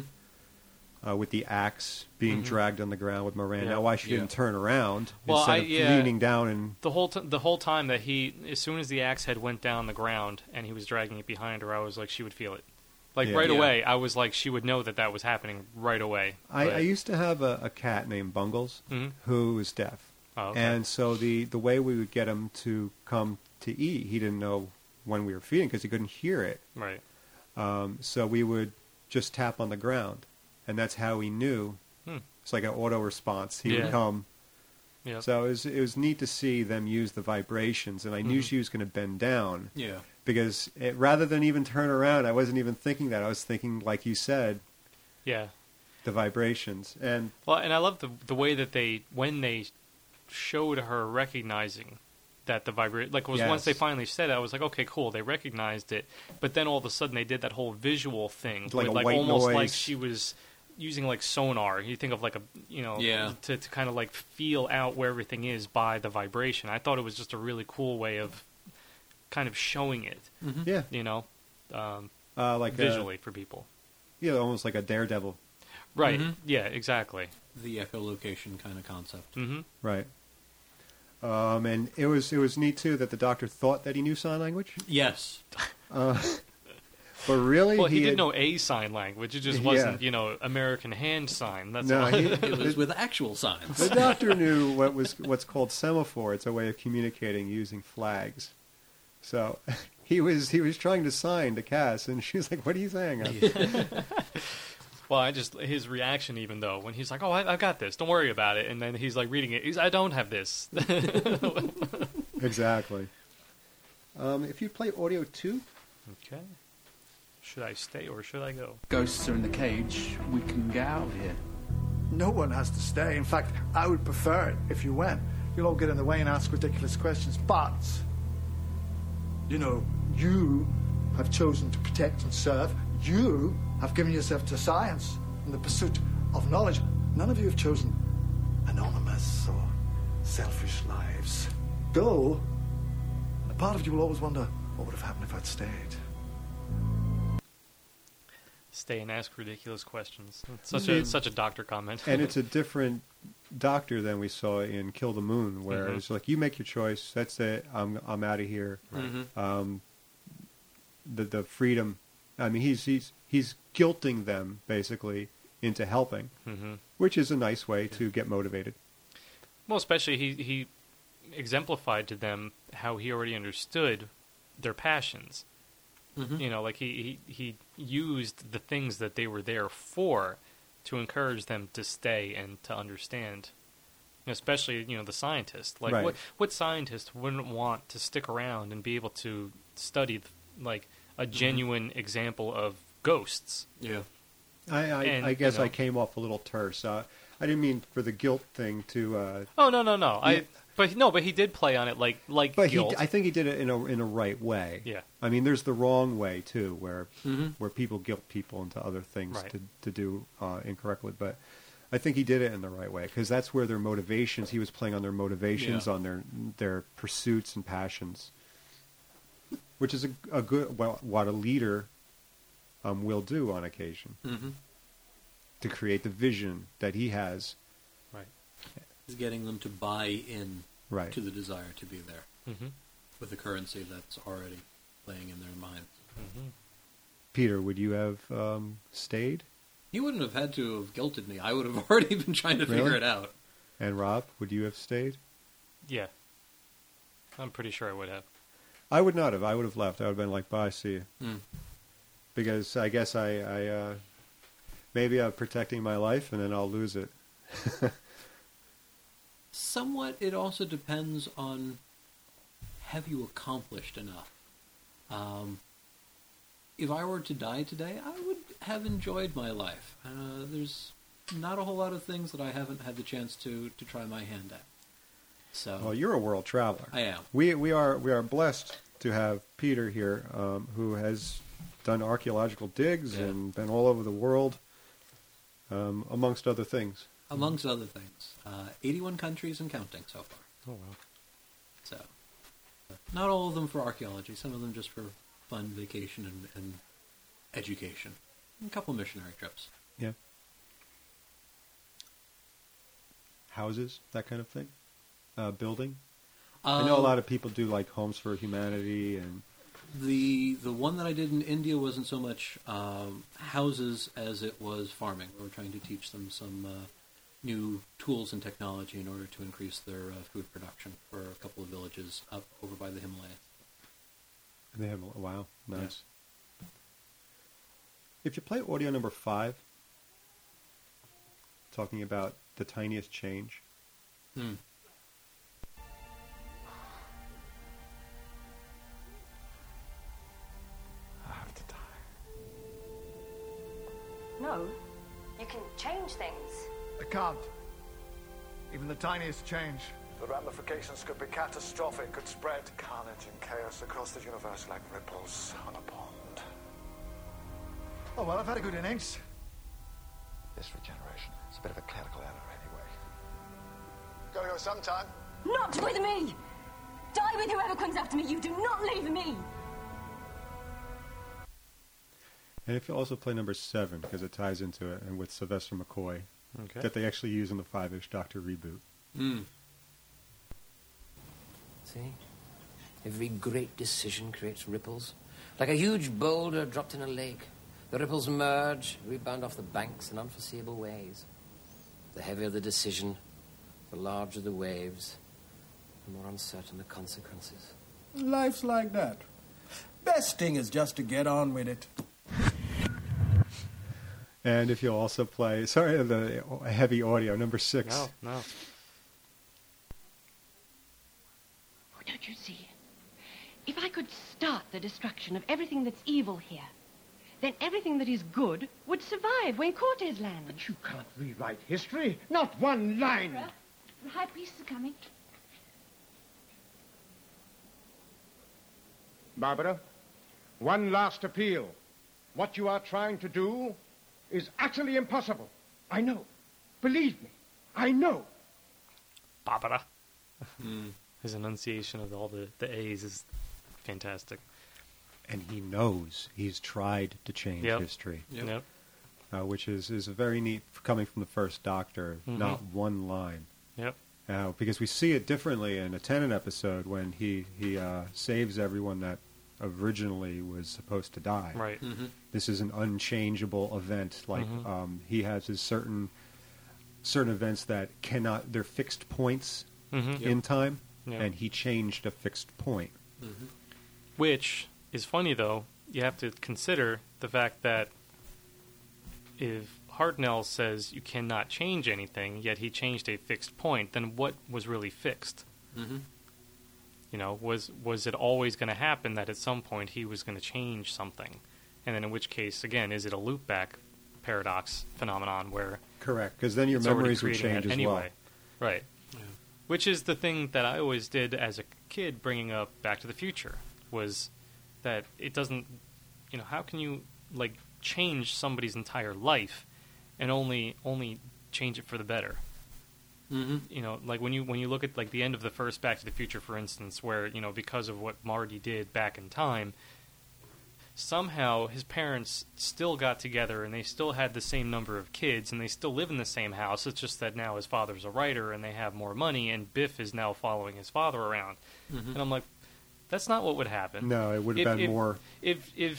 K: With the axe being dragged on the ground with Moran.
L: Yeah.
K: Now, why she
L: Yeah.
K: didn't turn around
L: Well,
K: instead of leaning down and
L: the whole time that as soon as the axe head went down the ground and he was dragging it behind her, I was like, she would feel it, like
K: Yeah.
L: right
K: Yeah.
L: away. I was like, she would know that was happening right away.
K: I used to have a cat named Bungles who was deaf.
L: Oh, okay.
K: And so the way we would get him to come to eat, he didn't know when we were feeding because he couldn't hear it.
L: Right.
K: So we would just tap on the ground, and that's how he knew. It's like an auto response. He would come.
L: Yep.
K: So it was neat to see them use the vibrations, and I knew she was going to bend down.
M: Yeah.
K: Because rather than even turn around, I wasn't even thinking that. I was thinking, like you said,
L: Yeah.
K: the vibrations. And
L: I love the way that when they showed her recognizing that the once they finally said it, I was like, okay, cool, they recognized it. But then all of a sudden they did that whole visual thing,
K: Like
L: with
K: a white
L: almost
K: noise.
L: like she was using like sonar. You think of like to kind of like feel out where everything is by the vibration. I thought it was just a really cool way of kind of showing it.
K: Yeah.
L: Like visually for people.
K: Yeah, almost like a Daredevil.
L: Right. Yeah, exactly.
M: The echolocation kind of concept.
K: Right. And it was neat too that the doctor thought that he knew sign language.
M: Yes.
K: But really,
L: well, he did know a sign language. It just wasn't, American hand sign. That's all.
M: It was with actual signs.
K: The doctor knew what's called semaphore. It's a way of communicating using flags. So he was trying to sign to Cass, and she was like, "What are you saying?"
L: Well, his reaction, even though when he's like, "Oh, I've got this. Don't worry about it," and then he's like reading it. I don't have this.
K: Exactly. If you play audio 2,
L: okay. Should I stay or should I go?
N: Ghosts are in the cage. We can get out of here. No one has to stay. In fact, I would prefer it if you went. You'll all get in the way and ask ridiculous questions. But, you have chosen to protect and serve. You have given yourself to science and the pursuit of knowledge. None of you have chosen anonymous or selfish lives. Go, and a part of you will always wonder, what would have happened if I'd stayed?
L: Stay and ask ridiculous questions. It's such a doctor comment.
K: And it's a different doctor than we saw in Kill the Moon, where it's like, you make your choice. That's it. I'm out of here.
L: Right.
K: The freedom. I mean, he's guilting them basically into helping, which is a nice way to get motivated.
L: Well, especially he exemplified to them how he already understood their passions. Like he used the things that they were there for to encourage them to stay and to understand. Especially, the scientist. Like,
K: right.
L: what scientist wouldn't want to stick around and be able to study, like, a genuine example of ghosts?
M: Yeah.
K: I guess I came off a little terse. I didn't mean for the guilt thing to...
L: Oh, no. Yeah. But he did play on it like
K: but
L: guilt.
K: I think he did it in a right way.
L: Yeah.
K: I mean, there's the wrong way, too, where people guilt people into other things
L: Right.
K: to do incorrectly. But I think he did it in the right way, because that's where their motivations, he was playing on their motivations, on their pursuits and passions, which is a good, what a leader will do on occasion, to create the vision that he has.
L: Right.
M: Is getting them to buy in
K: Right.
M: to the desire to be there with the currency that's already playing in their minds.
K: Peter, would you have stayed?
M: He wouldn't have had to have guilted me. I would have already been trying to figure it out.
K: And Rob, would you have stayed?
L: Yeah. I'm pretty sure I would have.
K: I would not have. I would have left. I would have been like, bye, see you.
M: Mm.
K: Because I guess I maybe I'm protecting my life and then I'll lose it.
M: Somewhat, it also depends on, have you accomplished enough? If I were to die today, I would have enjoyed my life. There's not a whole lot of things that I haven't had the chance to try my hand at. So,
K: well, you're a world traveler.
M: I am.
K: We are blessed to have Peter here, who has done archaeological digs and been all over the world, amongst other things.
M: Amongst other things. 81 countries and counting so far.
L: Oh, wow.
M: So, not all of them for archaeology. Some of them just for fun, vacation, and education. And a couple missionary trips.
K: Yeah. Houses, that kind of thing? Building? I know a lot of people do like Homes for Humanity and...
M: The one that I did in India wasn't so much houses as it was farming. We were trying to teach them some new tools and technology in order to increase their food production for a couple of villages up over by the Himalayas.
K: And they have, wow, nice. Yeah. If you play audio number 5, talking about the tiniest change.
N: I have to die.
O: No, you can change things.
N: I can't. Even the tiniest change. The ramifications could be catastrophic, could spread carnage and chaos across the universe like ripples on a pond. Oh, well, I've had a good innings.
P: This regeneration is a bit of a clerical error anyway.
N: Gotta go sometime.
O: Not with me! Die with whoever comes after me. You do not leave me!
K: And if you also play number 7, because it ties into it, and with Sylvester McCoy, that they actually use in the 5-ish Doctor reboot.
A: See? Every great decision creates ripples. Like a huge boulder dropped in a lake. The ripples merge, rebound off the banks in unforeseeable ways. The heavier the decision, the larger the waves, the more uncertain the consequences.
Q: Life's like that. Best thing is just to get on with it.
K: And if you'll also play, sorry, the heavy audio, number 6.
L: No.
R: Oh, don't you see? If I could start the destruction of everything that's evil here, then everything that is good would survive when Cortes lands.
S: But you can't rewrite history. Not one line.
E: Barbara, the High Priest is coming.
S: Barbara, one last appeal. What you are trying to do is utterly impossible. I know. Believe me, I know.
L: Barbara. His enunciation of all the A's is fantastic.
K: And he knows he's tried to change history.
L: Yep.
K: Which is very neat coming from the first Doctor, not one line.
L: Yep.
K: Because we see it differently in a Tennant episode when he saves everyone that originally was supposed to die.
L: Right.
K: This is an unchangeable event. Like he has his certain events that cannot. They're fixed points in time, and he changed a fixed point.
L: Which is funny, though. You have to consider the fact that if Hartnell says you cannot change anything, yet he changed a fixed point, then what was really fixed? You know, was it always going to happen that at some point he was going to change something? And then in which case, again, is it a loop-back paradox phenomenon where...
K: Correct, because then your memories would change as well.
L: Right. Yeah. Which is the thing that I always did as a kid bringing up Back to the Future, was that it doesn't... You know, how can you, like, change somebody's entire life and only change it for the better? You know, like when you look at like the end of the first Back to the Future, for instance, where, you know, because of what Marty did back in time, somehow his parents still got together and they still had the same number of kids and they still live in the same house. It's just that now his father's a writer and they have more money and Biff is now following his father around. And I'm like, that's not what would happen.
K: No, it would have been more...
L: If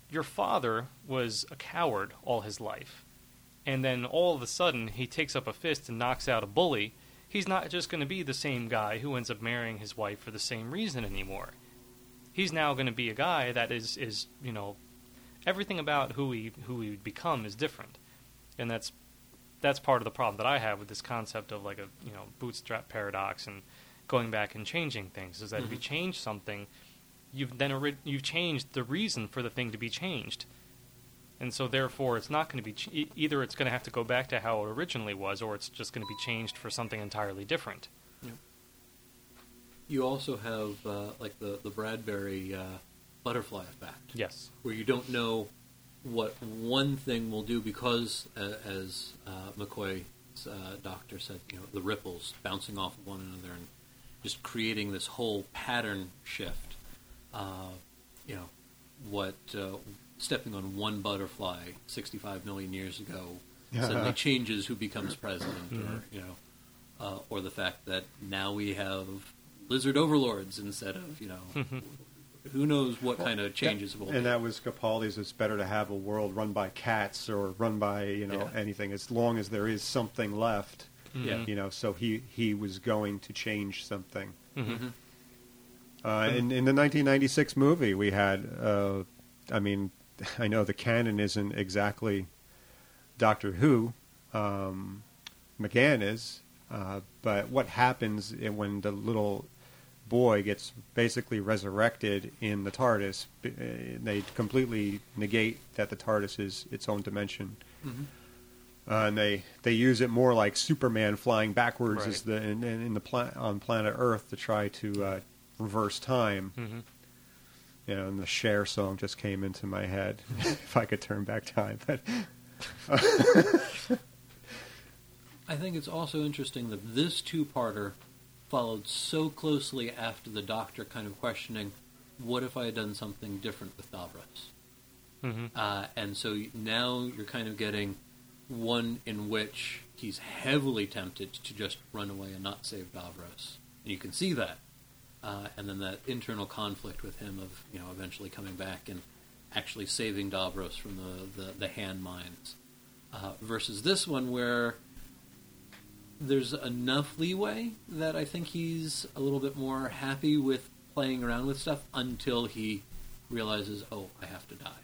L: your father was a coward all his life, and then all of a sudden he takes up a fist and knocks out a bully. He's not just going to be the same guy who ends up marrying his wife for the same reason anymore. He's now going to be a guy that is everything about who he would become is different, and that's part of the problem that I have with this concept of like a bootstrap paradox and going back and changing things. Is that if you change something, you've changed the reason for the thing to be changed. And so, therefore, it's not going to be... either it's going to have to go back to how it originally was, or it's just going to be changed for something entirely different.
M: Yeah. You also have, like, the Bradbury butterfly effect.
L: Yes.
M: Where you don't know what one thing will do because, as McCoy's doctor said, the ripples bouncing off of one another and just creating this whole pattern shift. What... stepping on one butterfly 65 million years ago suddenly changes who becomes president, or the fact that now we have lizard overlords instead of, who knows what kind of changes will be.
K: And that was Capaldi's, it's better to have a world run by cats or run by, anything, as long as there is something left, so he was going to change something.
L: Mm-hmm.
K: In the 1996 movie, we had, I know the canon isn't exactly Doctor Who. McGann is. But what happens when the little boy gets basically resurrected in the TARDIS, they completely negate that the TARDIS is its own dimension.
M: Mm-hmm.
K: And they use it more like Superman flying backwards
L: right.
K: On planet Earth to try to reverse time.
L: Mm-hmm.
K: And the Cher song just came into my head. If I could turn back time, but
M: I think it's also interesting that this two-parter followed so closely after the Doctor kind of questioning, "What if I had done something different with Davros?"
L: Mm-hmm.
M: And so now you're kind of getting one in which he's heavily tempted to just run away and not save Davros, and you can see that. And then that internal conflict with him of, eventually coming back and actually saving Davros from the hand mines. Versus this one where there's enough leeway that I think he's a little bit more happy with playing around with stuff until he realizes, oh, I have to die.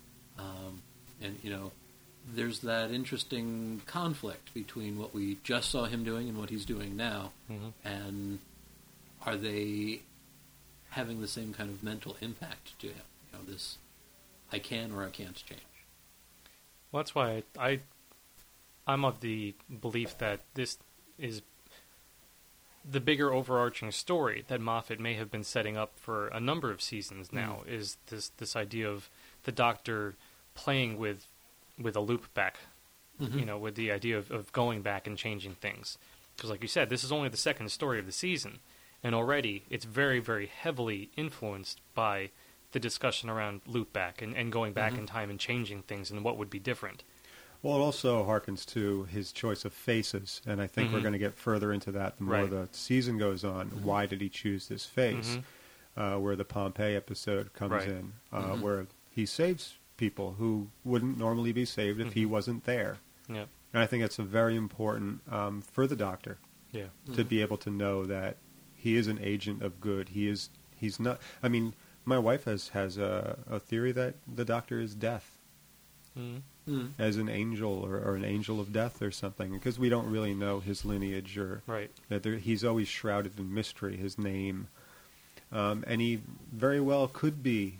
M: There's that interesting conflict between what we just saw him doing and what he's doing now.
L: Mm-hmm. And
M: are they having the same kind of mental impact to him? This I can or I can't change.
L: Well, that's why I'm of the belief that this is the bigger overarching story that Moffat may have been setting up for a number of seasons now, is this idea of the Doctor playing with a loop back, with the idea of going back and changing things. Because like you said, this is only the second story of the season. And already, it's very, very heavily influenced by the discussion around loopback and going back in time and changing things and what would be different.
K: Well, it also harkens to his choice of faces, and I think we're going to get further into that the more the season goes on. Why did he choose this face? Where the Pompeii episode comes in, where he saves people who wouldn't normally be saved if he wasn't there.
L: Yeah.
K: And I think it's a very important for the Doctor to be able to know that he is an agent of good. He's not. I mean, my wife has a theory that the Doctor is death, as an angel or an angel of death or something, because we don't really know his lineage or that he's always shrouded in mystery. His name, and he very well could be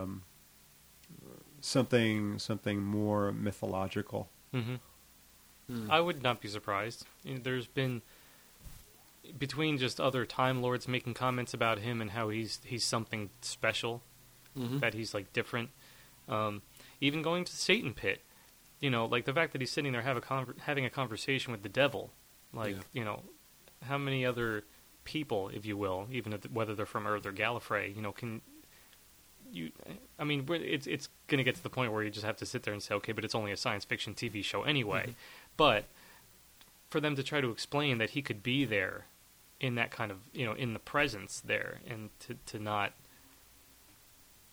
K: something more mythological.
L: I would not be surprised. There's been, between just other Time Lords making comments about him and how he's something special, that he's like different. Even going to the Satan Pit, like the fact that he's sitting there having a conversation with the devil, how many other people, if you will, even whether they're from Earth or Gallifrey, can you? I mean, it's going to get to the point where you just have to sit there and say, okay, but it's only a science fiction TV show anyway. But for them to try to explain that he could be there in that kind of, in the presence there, and to not,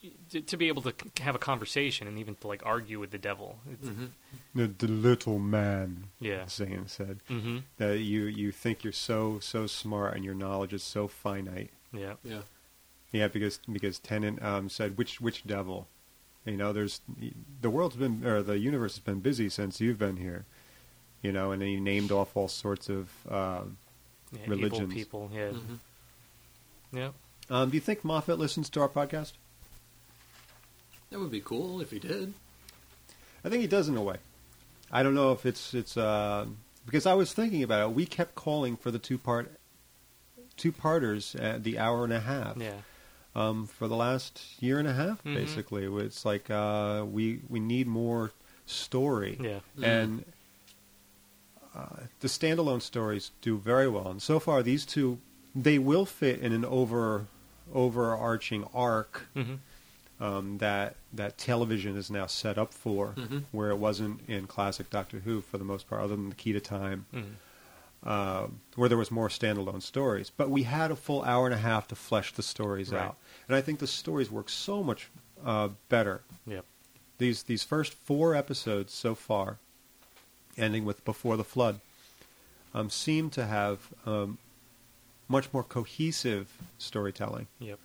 L: to be able to have a conversation and even to like argue with the devil. It's,
K: the little man,
L: Yeah.
K: Zane said.
L: Mhm.
K: That you think you're so smart and your knowledge is so finite.
L: Yeah.
M: Yeah.
K: Yeah, because Tennant said, which devil? You know, the world's been, or the universe has been busy since you've been here. You know, and then he named off all sorts of religions.
L: Evil people, yeah. Yeah.
K: Do you think Moffat listens to our podcast?
M: That would be cool if he did.
K: I think he does in a way. I don't know if it's because I was thinking about it. We kept calling for the two-parters at the hour and a half.
L: Yeah.
K: For the last year and a half,
L: Mhm.
K: basically, it's like we need more story.
L: Yeah.
K: And the standalone stories do very well. And so far, these two, they will fit in an overarching arc.
L: Mhm.
K: That television is now set up for,
L: Mhm.
K: where it wasn't in classic Doctor Who for the most part, other than the Key to Time, where there was more standalone stories. But we had a full hour and a half to flesh the stories
L: Right.
K: out, and I think the stories work so much better.
L: Yep.
K: These first 4 episodes so far, ending with Before the Flood, seem to have much more cohesive storytelling.
L: Yep.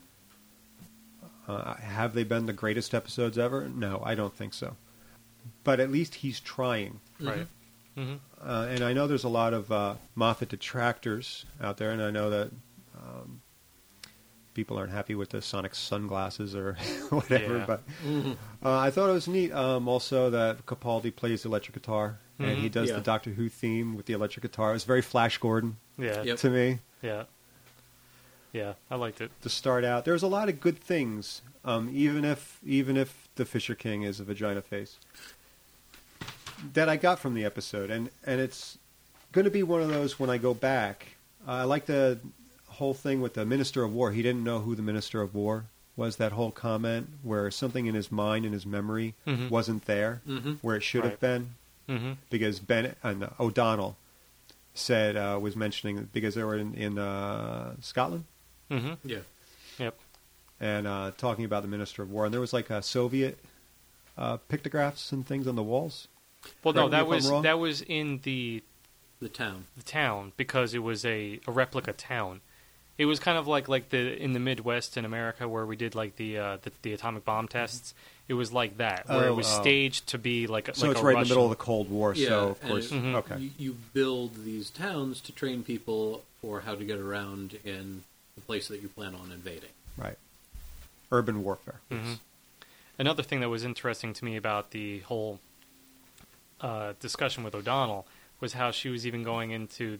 K: Have they been the greatest episodes ever? No, I don't think so. But at least he's trying.
L: Right. Mm-hmm.
K: And I know there's a lot of Moffat detractors out there, and I know that people aren't happy with the sonic sunglasses or whatever.
L: Yeah.
K: But I thought it was neat also that Capaldi plays the electric guitar, and he does the Doctor Who theme with the electric guitar. It was very Flash Gordon to me.
L: Yeah. Yeah, I liked it.
K: To start out, there's a lot of good things, even if the Fisher King is a vagina face, that I got from the episode, and it's going to be one of those when I go back. I like the whole thing with the Minister of War. He didn't know who the Minister of War was. That whole comment where something in his mind and his memory wasn't there, where it should have been, because Ben and O'Donnell said was mentioning because they were in Scotland.
L: Mm-hmm.
M: Yeah.
L: Yep.
K: And talking about the Minister of War, and there was like Soviet pictographs and things on the walls.
L: Well, no,
K: Correct me if I'm wrong.
L: that was in the
M: town.
L: The town, because it was a replica town. It was kind of like in the Midwest in America where we did like the atomic bomb tests. It was like that, where it was staged to be like
K: so
L: like
K: it's
L: a
K: right
L: Russian.
K: in the middle of the Cold War.
M: Yeah,
K: so of
M: and
K: course, okay.
M: You build these towns to train people for how to get around in the place that you plan on invading.
K: Right. Urban warfare.
L: Mm-hmm. Another thing that was interesting to me about the whole discussion with O'Donnell was how she was even going into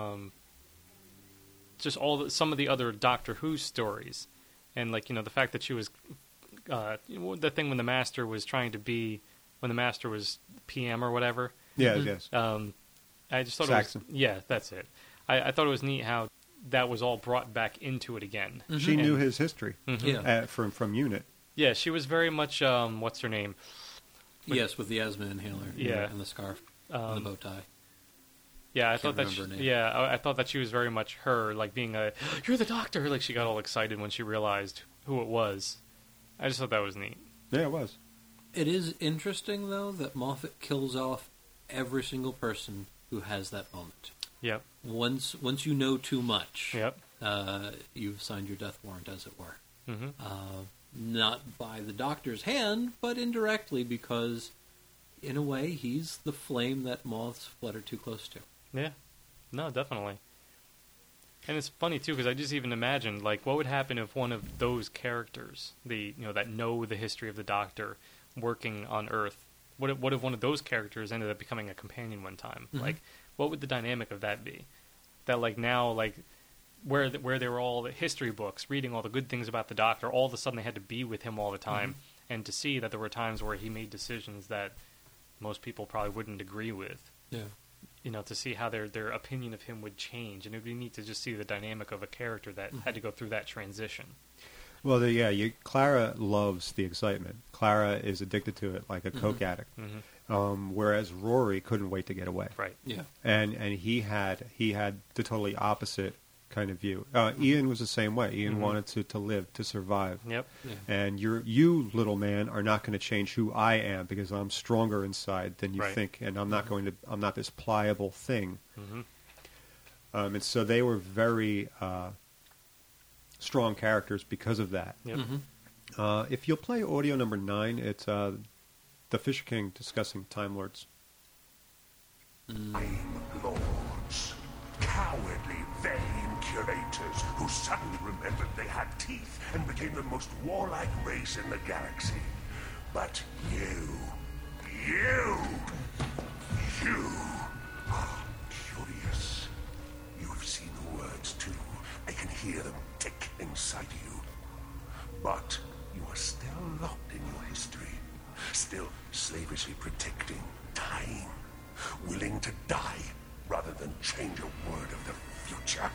L: just some of the other Doctor Who stories, and like the fact that she was the thing when the Master was trying to be when the Master was PM or whatever.
K: Yeah, yes.
L: I just thought
K: Saxon.
L: That's it. I thought it was neat how that was all brought back into it again.
K: She knew his history from UNIT.
L: Yeah, she was very much what's her name?
M: Yes, with the asthma inhaler.
L: Yeah.
M: And the scarf, and the bow tie.
L: Yeah, I
M: Can't
L: thought that.
M: remember her name.
L: Yeah, I thought that she was very much her, like being "You're the Doctor!" Like she got all excited when she realized who it was. I just thought that was neat.
K: Yeah, it was.
M: It is interesting though that Moffat kills off every single person who has that moment.
L: Yep.
M: Once you know too much.
L: Yep.
M: You've signed your death warrant, as it were.
L: Mm-hmm.
M: Not by the Doctor's hand, but indirectly, because in a way he's the flame that moths flutter too close to.
L: Yeah. No, definitely. And it's funny too because I just even imagined like what would happen if one of those characters, that know the history of the Doctor, working on Earth, what if one of those characters ended up becoming a companion one time?
M: Mm-hmm.
L: Like, what would the dynamic of that be? That like now like where they were all the history books, reading all the good things about the Doctor, all of a sudden they had to be with him all the time, and to see that there were times where he made decisions that most people probably wouldn't agree with.
M: Yeah.
L: To see how their opinion of him would change, and it would be neat to just see the dynamic of a character that had to go through that transition.
K: Well, Clara loves the excitement. Clara is addicted to it like a coke addict, whereas Rory couldn't wait to get away.
L: Right.
M: Yeah.
K: And he had the totally opposite kind of view. Ian was the same way. Ian wanted to live, to survive.
L: Yep.
M: Yeah.
K: And you, little man, are not going to change who I am because I'm stronger inside than you think, and I'm not I'm not this pliable thing. And so they were very strong characters because of that.
L: Yep.
K: If you'll play audio number 9, it's the Fisher King discussing Time Lords.
T: Time Lords. Cowardly, vain curators who suddenly remembered they had teeth and became the most warlike race in the galaxy. But you are curious. You've seen the words too. I can hear them tick inside you. But you are still locked in your history, still slavishly protecting time, willing to die rather than change a word of the future.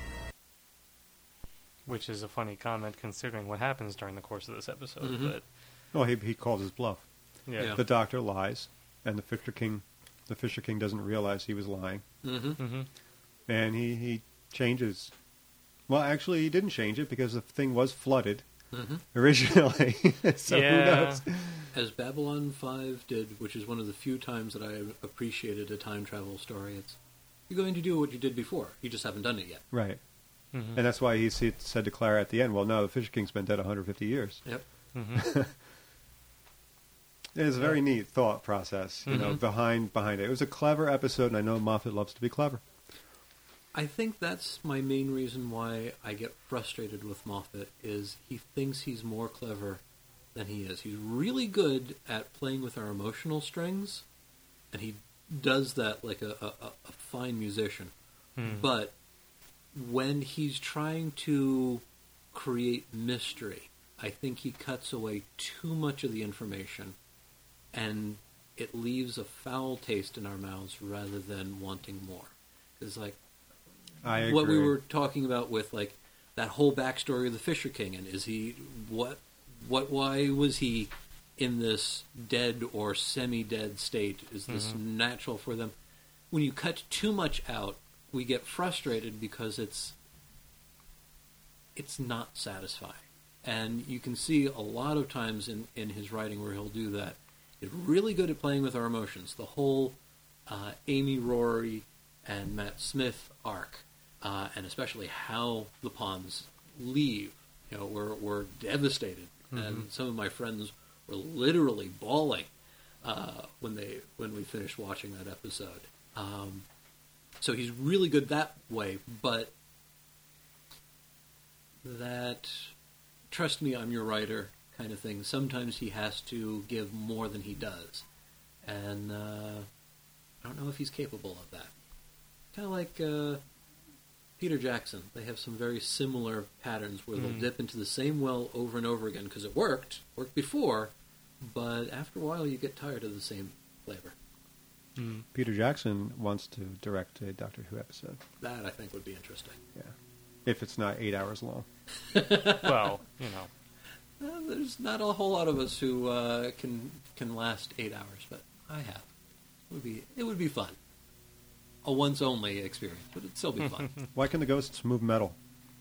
L: Which is a funny comment considering what happens during the course of this episode. But
K: Well, he calls his bluff.
L: Yeah.
K: The Doctor lies, and the Fisher King doesn't realize he was lying. And he changes. Well, actually, he didn't change it because the thing was flooded originally. So who knows?
M: As Babylon 5 did, which is one of the few times that I appreciated a time travel story, it's you're going to do what you did before. You just haven't done it yet.
K: Right. And that's why he said to Clara at the end, well, no, the Fisher King's been dead 150 years.
M: Yep.
K: It's a very neat thought process, you know, behind it. It was a clever episode, and I know Moffat loves to be clever.
M: I think that's my main reason why I get frustrated with Moffat, is he thinks he's more clever than he is. He's really good at playing with our emotional strings, and he does that like a fine musician. But when he's trying to create mystery, I think he cuts away too much of the information, and it leaves a foul taste in our mouths rather than wanting more. It's like
K: I agree.
M: What we were talking about with like that whole backstory of the Fisher King, and is he why was he in this dead or semi-dead state? Is this natural for them? When you cut too much out, we get frustrated because it's not satisfying. And you can see a lot of times in his writing where he'll do that. He's really good at playing with our emotions. The whole Amy, Rory, and Matt Smith arc, and especially how the Pawns leave, you know, we're devastated. And some of my friends were literally bawling when we finished watching that episode. So he's really good that way, but that trust me, I'm your writer kind of thing. Sometimes he has to give more than he does. And I don't know if he's capable of that. Kind of like Peter Jackson. They have some very similar patterns where they'll dip into the same well over and over again because it worked before, but after a while you get tired of the same flavor.
K: Peter Jackson wants to direct a Doctor Who episode.
M: That, I think, would be interesting.
K: Yeah. If it's not 8 hours long.
L: Well, you know.
M: There's not a whole lot of us who can last 8 hours, but I have. It would be fun. A once-only experience, but it'd still be fun.
K: Why can the ghosts move metal?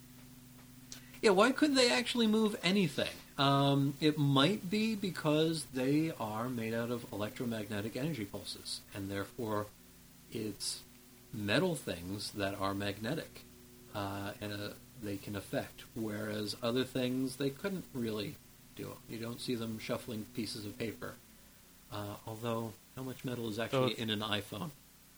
M: Yeah, why couldn't they actually move anything? It might be because they are made out of electromagnetic energy pulses, and therefore it's metal things that are magnetic, and they can affect, whereas other things they couldn't really do. You don't see them shuffling pieces of paper. Although, how much metal is actually in an iPhone?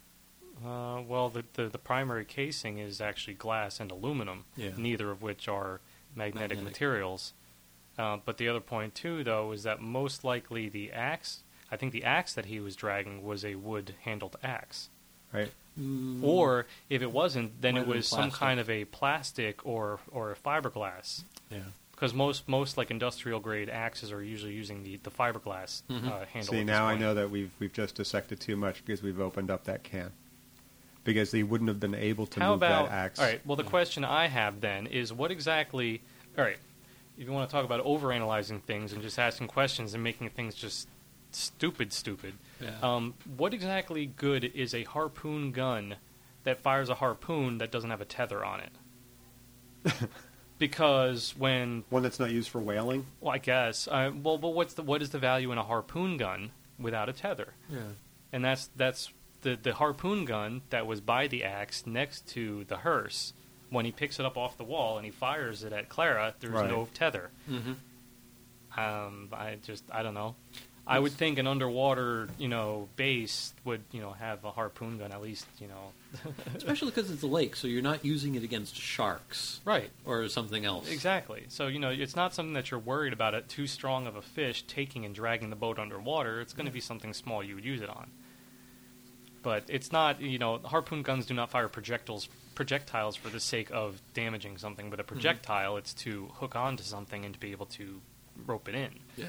L: Well, the primary casing is actually glass and aluminum, neither of which are magnetic materials. But the other point, too, though, is that most likely the axe, I think the axe that he was dragging was a wood-handled axe.
K: Right.
L: Or, if it wasn't, then it
M: Might
L: was
M: have
L: some
M: been
L: kind of a plastic or a fiberglass.
M: Yeah.
L: Because most like industrial-grade axes are usually using the fiberglass handle.
K: See, now I know that we've just dissected too much because we've opened up that can. Because they wouldn't have been able to move that axe.
L: All right, well, the question I have then is what exactly... All right, if you want to talk about overanalyzing things and just asking questions and making things just stupid, what exactly good is a harpoon gun that fires a harpoon that doesn't have a tether on it? Because when
K: one that's not used for whaling.
L: Well, I guess. But what is the value in a harpoon gun without a tether?
M: Yeah.
L: And that's the harpoon gun that was by the axe next to the hearse. When he picks it up off the wall and he fires it at Clara, there's no tether.
M: Mm-hmm.
L: I don't know. I would think an underwater, base would, have a harpoon gun at least,
M: Especially because it's a lake, so you're not using it against sharks.
L: Right.
M: Or something else.
L: Exactly. So, it's not something that you're worried about it too strong of a fish taking and dragging the boat underwater. It's going to be something small you would use it on. But it's not, harpoon guns do not fire projectiles for the sake of damaging something. But a projectile, it's to hook onto something and to be able to rope it in.
M: Yeah.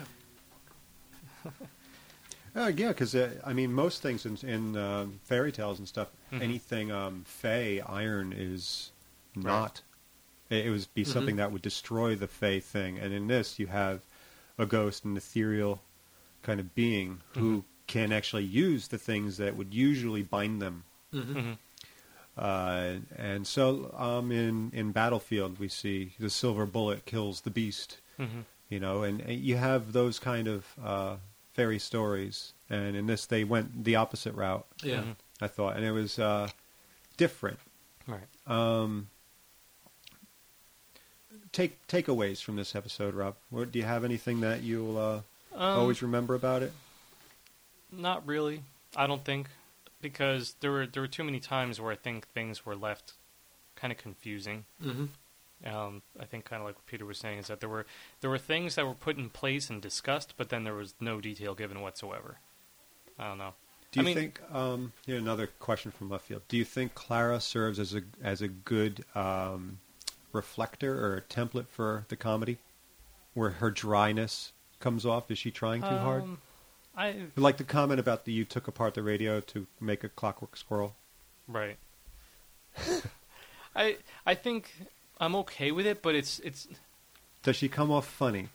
K: Yeah, because most things in fairy tales and stuff, anything fey iron is not. Right. It would be something that would destroy the fey thing, and in this you have a ghost, an ethereal kind of being who can actually use the things that would usually bind them. And so in Battlefield we see the silver bullet kills the beast. And you have those kind of fairy stories, and in this they went the opposite route.
M: Yeah,
K: I thought, and it was different.
L: Right.
K: Takeaways from this episode, Rob. Do you have anything that you'll always remember about it?
L: Not really. I don't think, because there were too many times where I think things were left kind of confusing. I think kind of like what Peter was saying is that there were things that were put in place and discussed, but then there was no detail given whatsoever. I don't know.
K: Do you think? Here, another question from left field. Do you think Clara serves as a good reflector or a template for the comedy, where her dryness comes off? Is she trying too hard? I like the comment about you took apart the radio to make a Clockwork Squirrel.
L: Right. I think I'm okay with it, but it's.
K: Does she come off funny?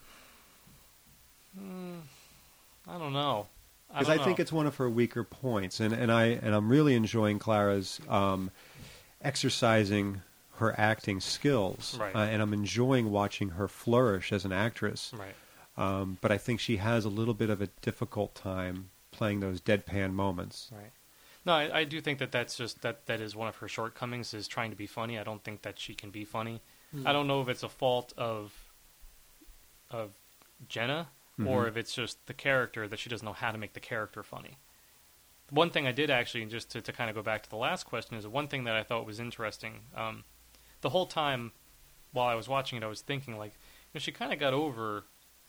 L: I don't know.
K: Because I think it's one of her weaker points, and I'm really enjoying Clara's exercising her acting skills,
L: right.
K: And I'm enjoying watching her flourish as an actress.
L: Right.
K: But I think she has a little bit of a difficult time playing those deadpan moments.
L: Right. No, I do think that's just that is one of her shortcomings, is trying to be funny. I don't think that she can be funny. I don't know if it's a fault of Jenna or if it's just the character that she doesn't know how to make the character funny. One thing I did actually, just to kind of go back to the last question, is one thing that I thought was interesting. The whole time while I was watching it, I was thinking, like, she kind of got over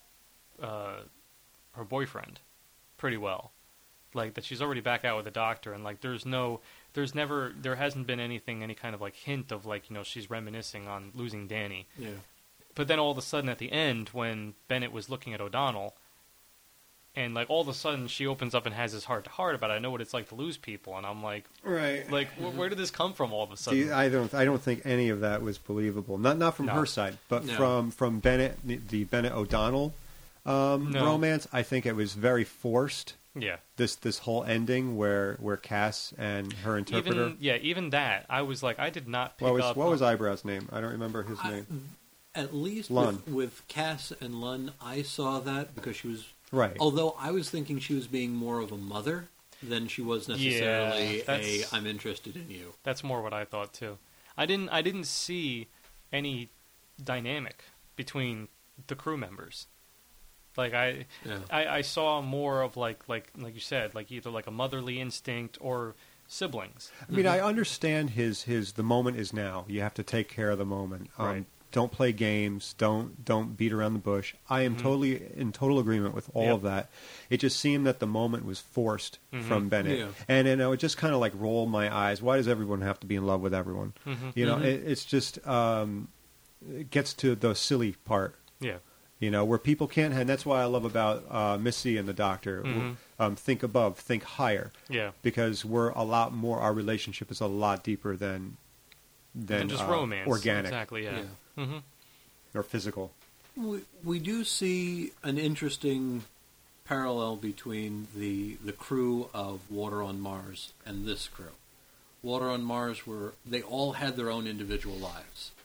L: her boyfriend pretty well. Like, that she's already back out with the doctor, and like there hasn't been any kind of like hint of like, she's reminiscing on losing Danny.
M: Yeah.
L: But then all of a sudden at the end, when Bennett was looking at O'Donnell, and like all of a sudden she opens up and has this heart to heart about, I know what it's like to lose people, and I'm like,
K: right,
L: like where did this come from all of a sudden?
K: I don't think any of that was believable. Not from her side, but from Bennett, the Bennett O'Donnell romance. I think it was very forced.
L: Yeah.
K: This whole ending where Cass and her interpreter.
L: Even that. I was like, I did not pick up.
K: What was Eyebrow's name? I don't remember his name.
M: At least
K: Lund.
M: with Cass and Lund, I saw that because she was...
K: Right.
M: Although I was thinking she was being more of a mother than she was necessarily I'm interested in you.
L: That's more what I thought, too. I didn't see any dynamic between the crew members. Like I saw more of like you said, like either like a motherly instinct or siblings.
K: I mean, I understand his the moment is now. You have to take care of the moment.
L: Right.
K: Don't play games. Don't beat around the bush. I am totally in total agreement with all of that. It just seemed that the moment was forced from Bennett, and I would just kind of like roll my eyes. Why does everyone have to be in love with everyone? It's just it gets to the silly part.
L: Yeah.
K: Where people can't, and that's why I love about Missy and the Doctor. Think above, think higher.
L: Yeah.
K: Because we're a lot more. Our relationship is a lot deeper than
L: just romance,
K: organic.
L: Exactly. Yeah.
K: Or physical.
M: We do see an interesting parallel between the crew of Water on Mars and this crew. Water on Mars they all had their own individual lives.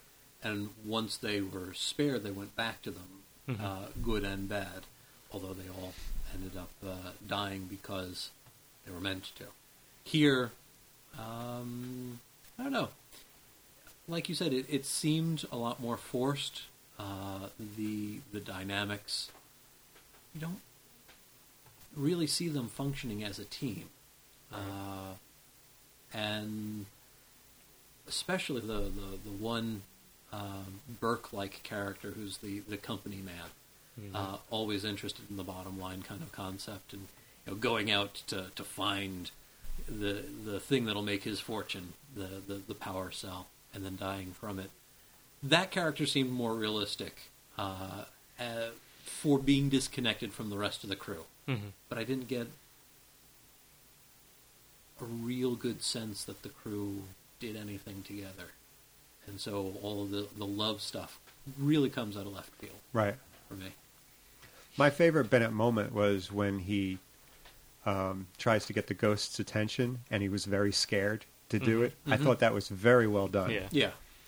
M: and once they were spared, they went back to them, good and bad, although they all ended up dying because they were meant to. Here, I don't know. Like you said, it seemed a lot more forced. The dynamics, you don't really see them functioning as a team. And especially the one Burke-like character who's the company man, always interested in the bottom line kind of concept, and going out to find the thing that'll make his fortune, the power cell, and then dying from it. That character seemed more realistic for being disconnected from the rest of the crew. But I didn't get a real good sense that the crew did anything together. And so all of the love stuff really comes out of left field.
K: Right.
M: For me.
K: My favorite Bennett moment was when he tries to get the ghost's attention, and he was very scared to do it. I thought that was very well done.
M: Yeah.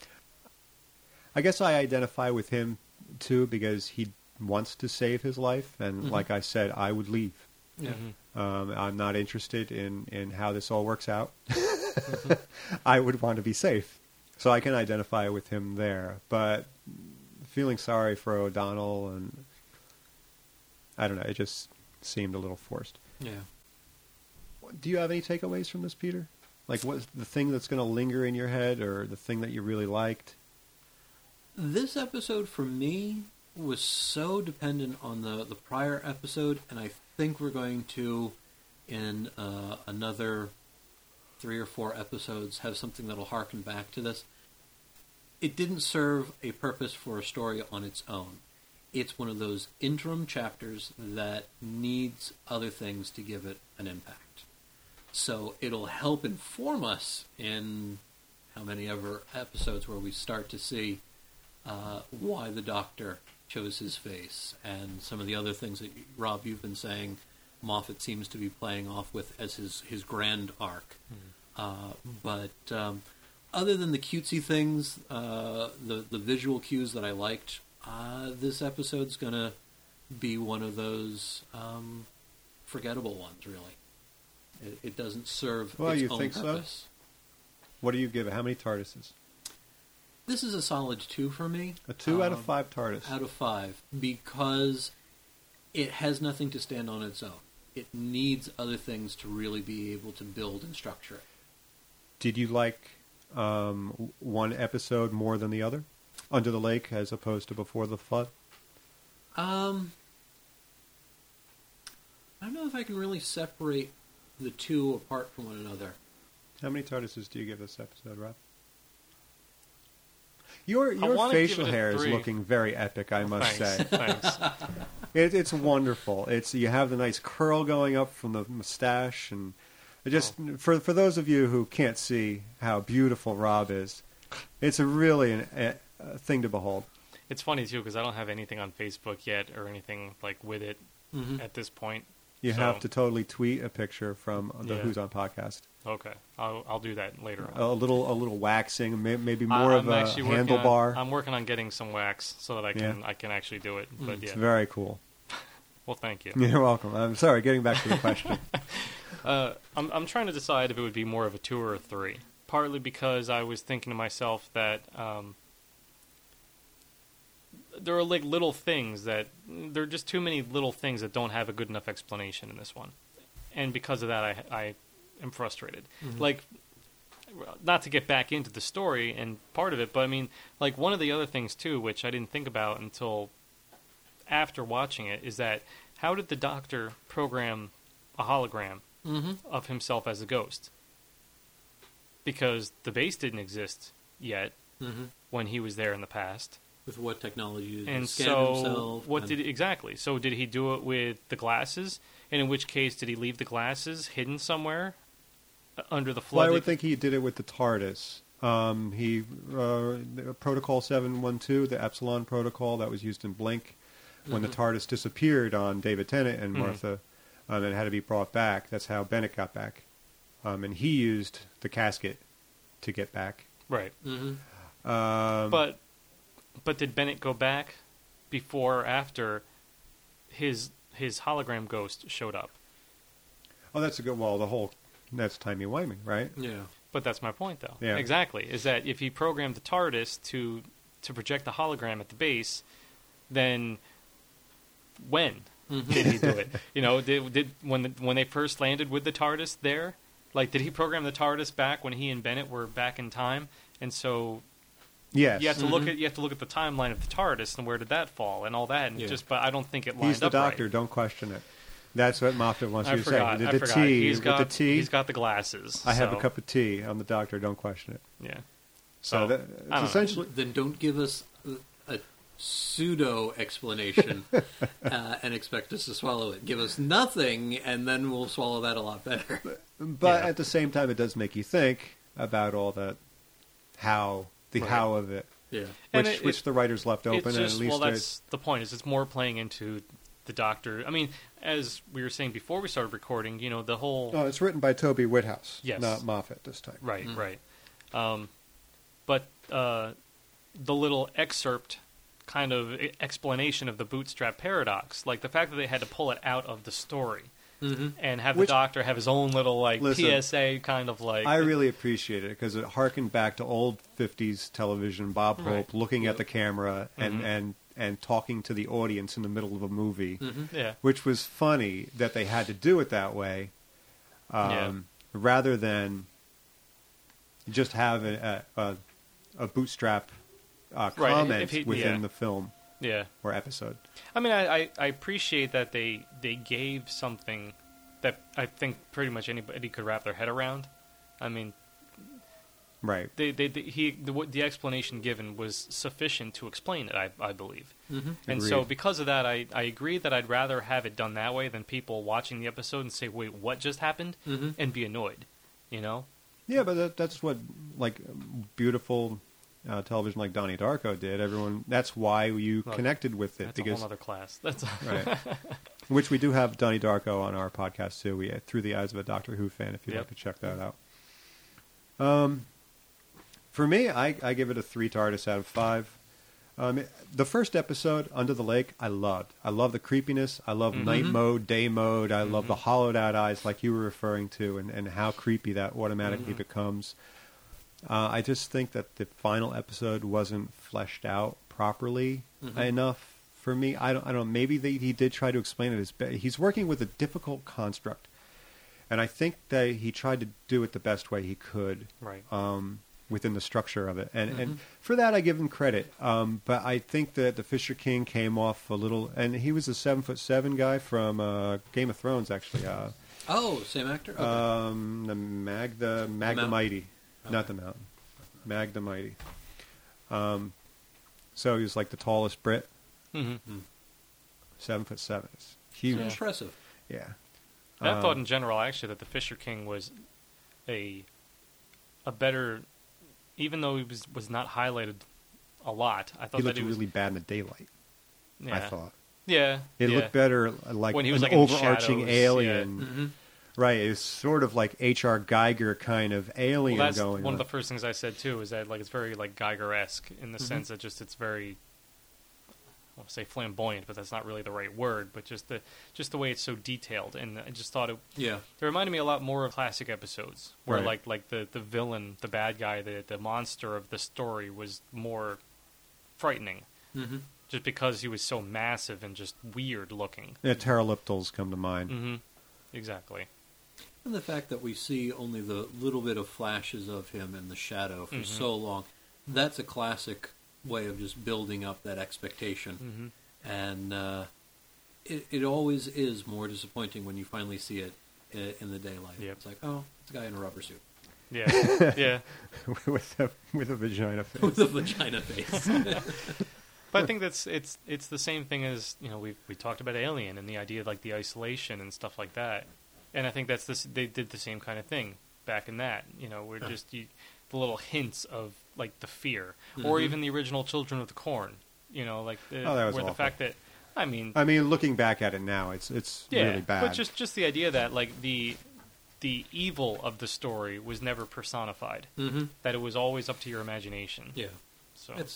K: I guess I identify with him, too, because he wants to save his life, and like I said, I would leave.
M: Yeah.
K: I'm not interested in how this all works out. I would want to be safe. So I can identify with him there. But feeling sorry for O'Donnell, and I don't know, it just seemed a little forced.
M: Yeah.
K: Do you have any takeaways from this, Peter? Like, what's the thing that's going to linger in your head, or the thing that you really liked?
M: This episode, for me, was so dependent on the prior episode, and I think we're going to, in another 3 or 4 episodes, have something that'll harken back to this. It didn't serve a purpose for a story on its own. It's one of those interim chapters that needs other things to give it an impact. So it'll help inform us in how many ever episodes where we start to see why the Doctor chose his face, and some of the other things that, Rob, you've been saying Moffat seems to be playing off with as his grand arc. But other than the cutesy things, the visual cues that I liked, this episode's going to be one of those forgettable ones, really. It doesn't serve its own
K: think
M: purpose.
K: So? What do you give it? How many TARDISes?
M: This is a solid 2 for me.
K: A 2 out of 5 TARDIS.
M: Out of 5, because it has nothing to stand on its own. It needs other things to really be able to build and structure it.
K: Did you like one episode more than the other? Under the Lake as opposed to Before the Flood?
M: I don't know if I can really separate the two apart from one another.
K: How many TARDISes do you give this episode, Rob? Your facial hair is looking very epic, I must say.
L: Thanks.
K: It's wonderful. You have the nice curl going up from the mustache, and for those of you who can't see how beautiful Rob is, it's really a thing to behold.
L: It's funny too because I don't have anything on Facebook yet or anything like with it at this point.
K: You have to totally tweet a picture from the Who's On podcast.
L: Okay, I'll do that later on.
K: A little waxing, maybe more of a handlebar.
L: I'm working on getting some wax so that I can actually do it. But
K: it's very cool.
L: Well, thank you.
K: You're welcome. I'm sorry. Getting back to the question.
L: I'm trying to decide if it would be more of a 2 or a 3. Partly because I was thinking to myself that there are like little things there are just too many little things that don't have a good enough explanation in this one, and because of that, I am frustrated. Like, not to get back into the story and part of it, but I mean, like one of the other things too, which I didn't think about until after watching it, is that how did the Doctor program a hologram of himself as a ghost? Because the base didn't exist yet when he was there in the past.
M: With what technology did
L: he
M: scan himself?
L: Exactly. So did he do it with the glasses? And in which case, did he leave the glasses hidden somewhere under the flood?
K: Well, I would think he did it with the TARDIS. Protocol 712, the Epsilon protocol that was used in Blink, when the TARDIS disappeared on David Tennant and Martha, and it had to be brought back. That's how Bennett got back. And he used the casket to get back.
L: Right. But But did Bennett go back before or after his hologram ghost showed up?
K: Oh, that's a good. Well, that's timey-wimey, right?
M: Yeah.
L: But that's my point, though.
K: Yeah.
L: Exactly. Is that if he programmed the TARDIS to project the hologram at the base, then when did he do it? You know, did when they first landed with the TARDIS there, like, did he program the TARDIS back when he and Bennett were back in time? And so,
K: yes,
L: you have to look at the timeline of the TARDIS and where did that fall and all that. And but I don't think it lined up.
K: He's the Doctor.
L: Right.
K: Don't question it. That's what Moffat wants you to say.
L: I forgot. He's got the glasses.
K: I have a cup of tea. I'm the Doctor. Don't question it.
L: Yeah.
K: So it's essentially.
M: Then don't give us a pseudo explanation and expect us to swallow it. Give us nothing, and then we'll swallow that a lot better.
K: But at the same time, it does make you think about all that, how of it.
M: Yeah.
K: Which the writers left open.
L: Just,
K: and at least
L: that's the point. Is it's more playing into the Doctor. I mean, as we were saying before we started recording, you know, the whole.
K: Oh, it's written by Toby Whithouse,
L: yes,
K: not Moffat this time.
L: Right, right. But the little excerpt kind of explanation of the bootstrap paradox, like the fact that they had to pull it out of the story and have the Doctor have his own little PSA kind of like.
K: I really appreciate it because it harkened back to old 50s television, Bob Hope looking at the camera and talking to the audience in the middle of a movie, which was funny that they had to do it that way, rather than just have a bootstrap comment within the film or episode.
L: I mean, I appreciate that they gave something that I think pretty much anybody could wrap their head around. I mean,
K: right?
L: The explanation given was sufficient to explain it, I believe. And
K: Agreed.
L: so because of that, I agree that I'd rather have it done that way than people watching the episode and say, "Wait, what just happened?" and be annoyed. You know?
K: Yeah, but that's what beautiful television like Donnie Darko did. That's why you connected with it.
L: That's a whole other class. That's
K: right. Which we do have Donnie Darko on our podcast too. We Through the Eyes of a Doctor Who fan. If you'd like to check that out. For me, I give it a 3 TARDIS out of 5. The first episode, Under the Lake, I loved. I love the creepiness. I love night mode, day mode. I love the hollowed out eyes, like you were referring to, and how creepy that automatically becomes. I just think that the final episode wasn't fleshed out properly enough for me. I don't know. Maybe he did try to explain it as best. He's working with a difficult construct, and I think that he tried to do it the best way he could.
L: Right.
K: Within the structure of it. And for that, I give him credit. But I think that the Fisher King came off a little... And he was a 7'7" guy from Game of Thrones, actually.
M: Same actor? Okay.
K: The Mag the Mighty. Not the Mountain. Mag the Mighty. So he was like the tallest Brit. 7'7". It's huge.
M: Impressive.
K: Yeah.
L: I thought in general, actually, that the Fisher King was a better... Even though he was not highlighted a lot, I thought
K: he looked
L: that he was
K: really bad in the daylight.
L: Yeah.
K: I thought.
L: Yeah,
K: it looked better like
L: when he was
K: an
L: like in
K: overarching
L: shadows,
K: alien. Right, it's sort of like H.R. Geiger kind of alien
L: that's
K: going.
L: One of the first things I said too is that like it's very like Geiger-esque in the sense that it's very. I want to say flamboyant, but that's not really the right word. But just the way it's so detailed, and I just thought it.
M: Yeah.
L: It reminded me a lot more of classic episodes where like the villain, the bad guy, the monster of the story was more frightening, just because he was so massive and just weird looking.
K: Yeah, pterodactyls come to mind.
L: Exactly.
M: And the fact that we see only the little bit of flashes of him in the shadow for so long, that's a classic way of just building up that expectation. And it always is more disappointing when you finally see it in the daylight. It's like, oh, it's a guy in a rubber suit.
L: Yeah, yeah.
K: with a vagina face.
M: With a vagina face.
L: But I think it's the same thing as, you know, we talked about Alien and the idea of like the isolation and stuff like that. And I think they did the same kind of thing back in that. You know, where just the little hints of like the fear, or even the original Children of the Corn. You know, like
K: that was
L: where
K: awful.
L: the fact that I mean,
K: looking back at it now, it's really bad.
L: But just the idea that like the evil of the story was never personified. That it was always up to your imagination.
M: Yeah.
L: So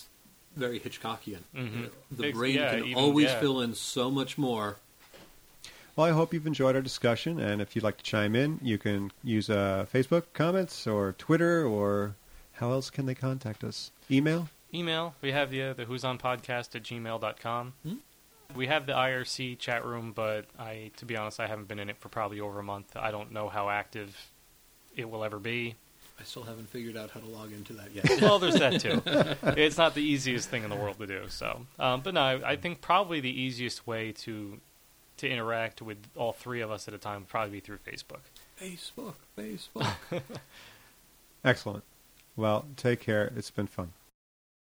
M: very Hitchcockian.
L: Mm-hmm.
M: The brain can always fill in so much more.
K: Well, I hope you've enjoyed our discussion, and if you'd like to chime in, you can use Facebook comments or Twitter, or how else can they contact us? Email?
L: Email. We have the Who's On Podcast at gmail.com. We have the IRC chat room, but to be honest, I haven't been in it for probably over a month. I don't know how active it will ever be.
M: I still haven't figured out how to log into that yet.
L: Well, there's that too. It's not the easiest thing in the world to do. So, but no, I think probably the easiest way to interact with all three of us at a time would probably be through Facebook.
M: Facebook.
K: Excellent. Well, take care. It's been fun.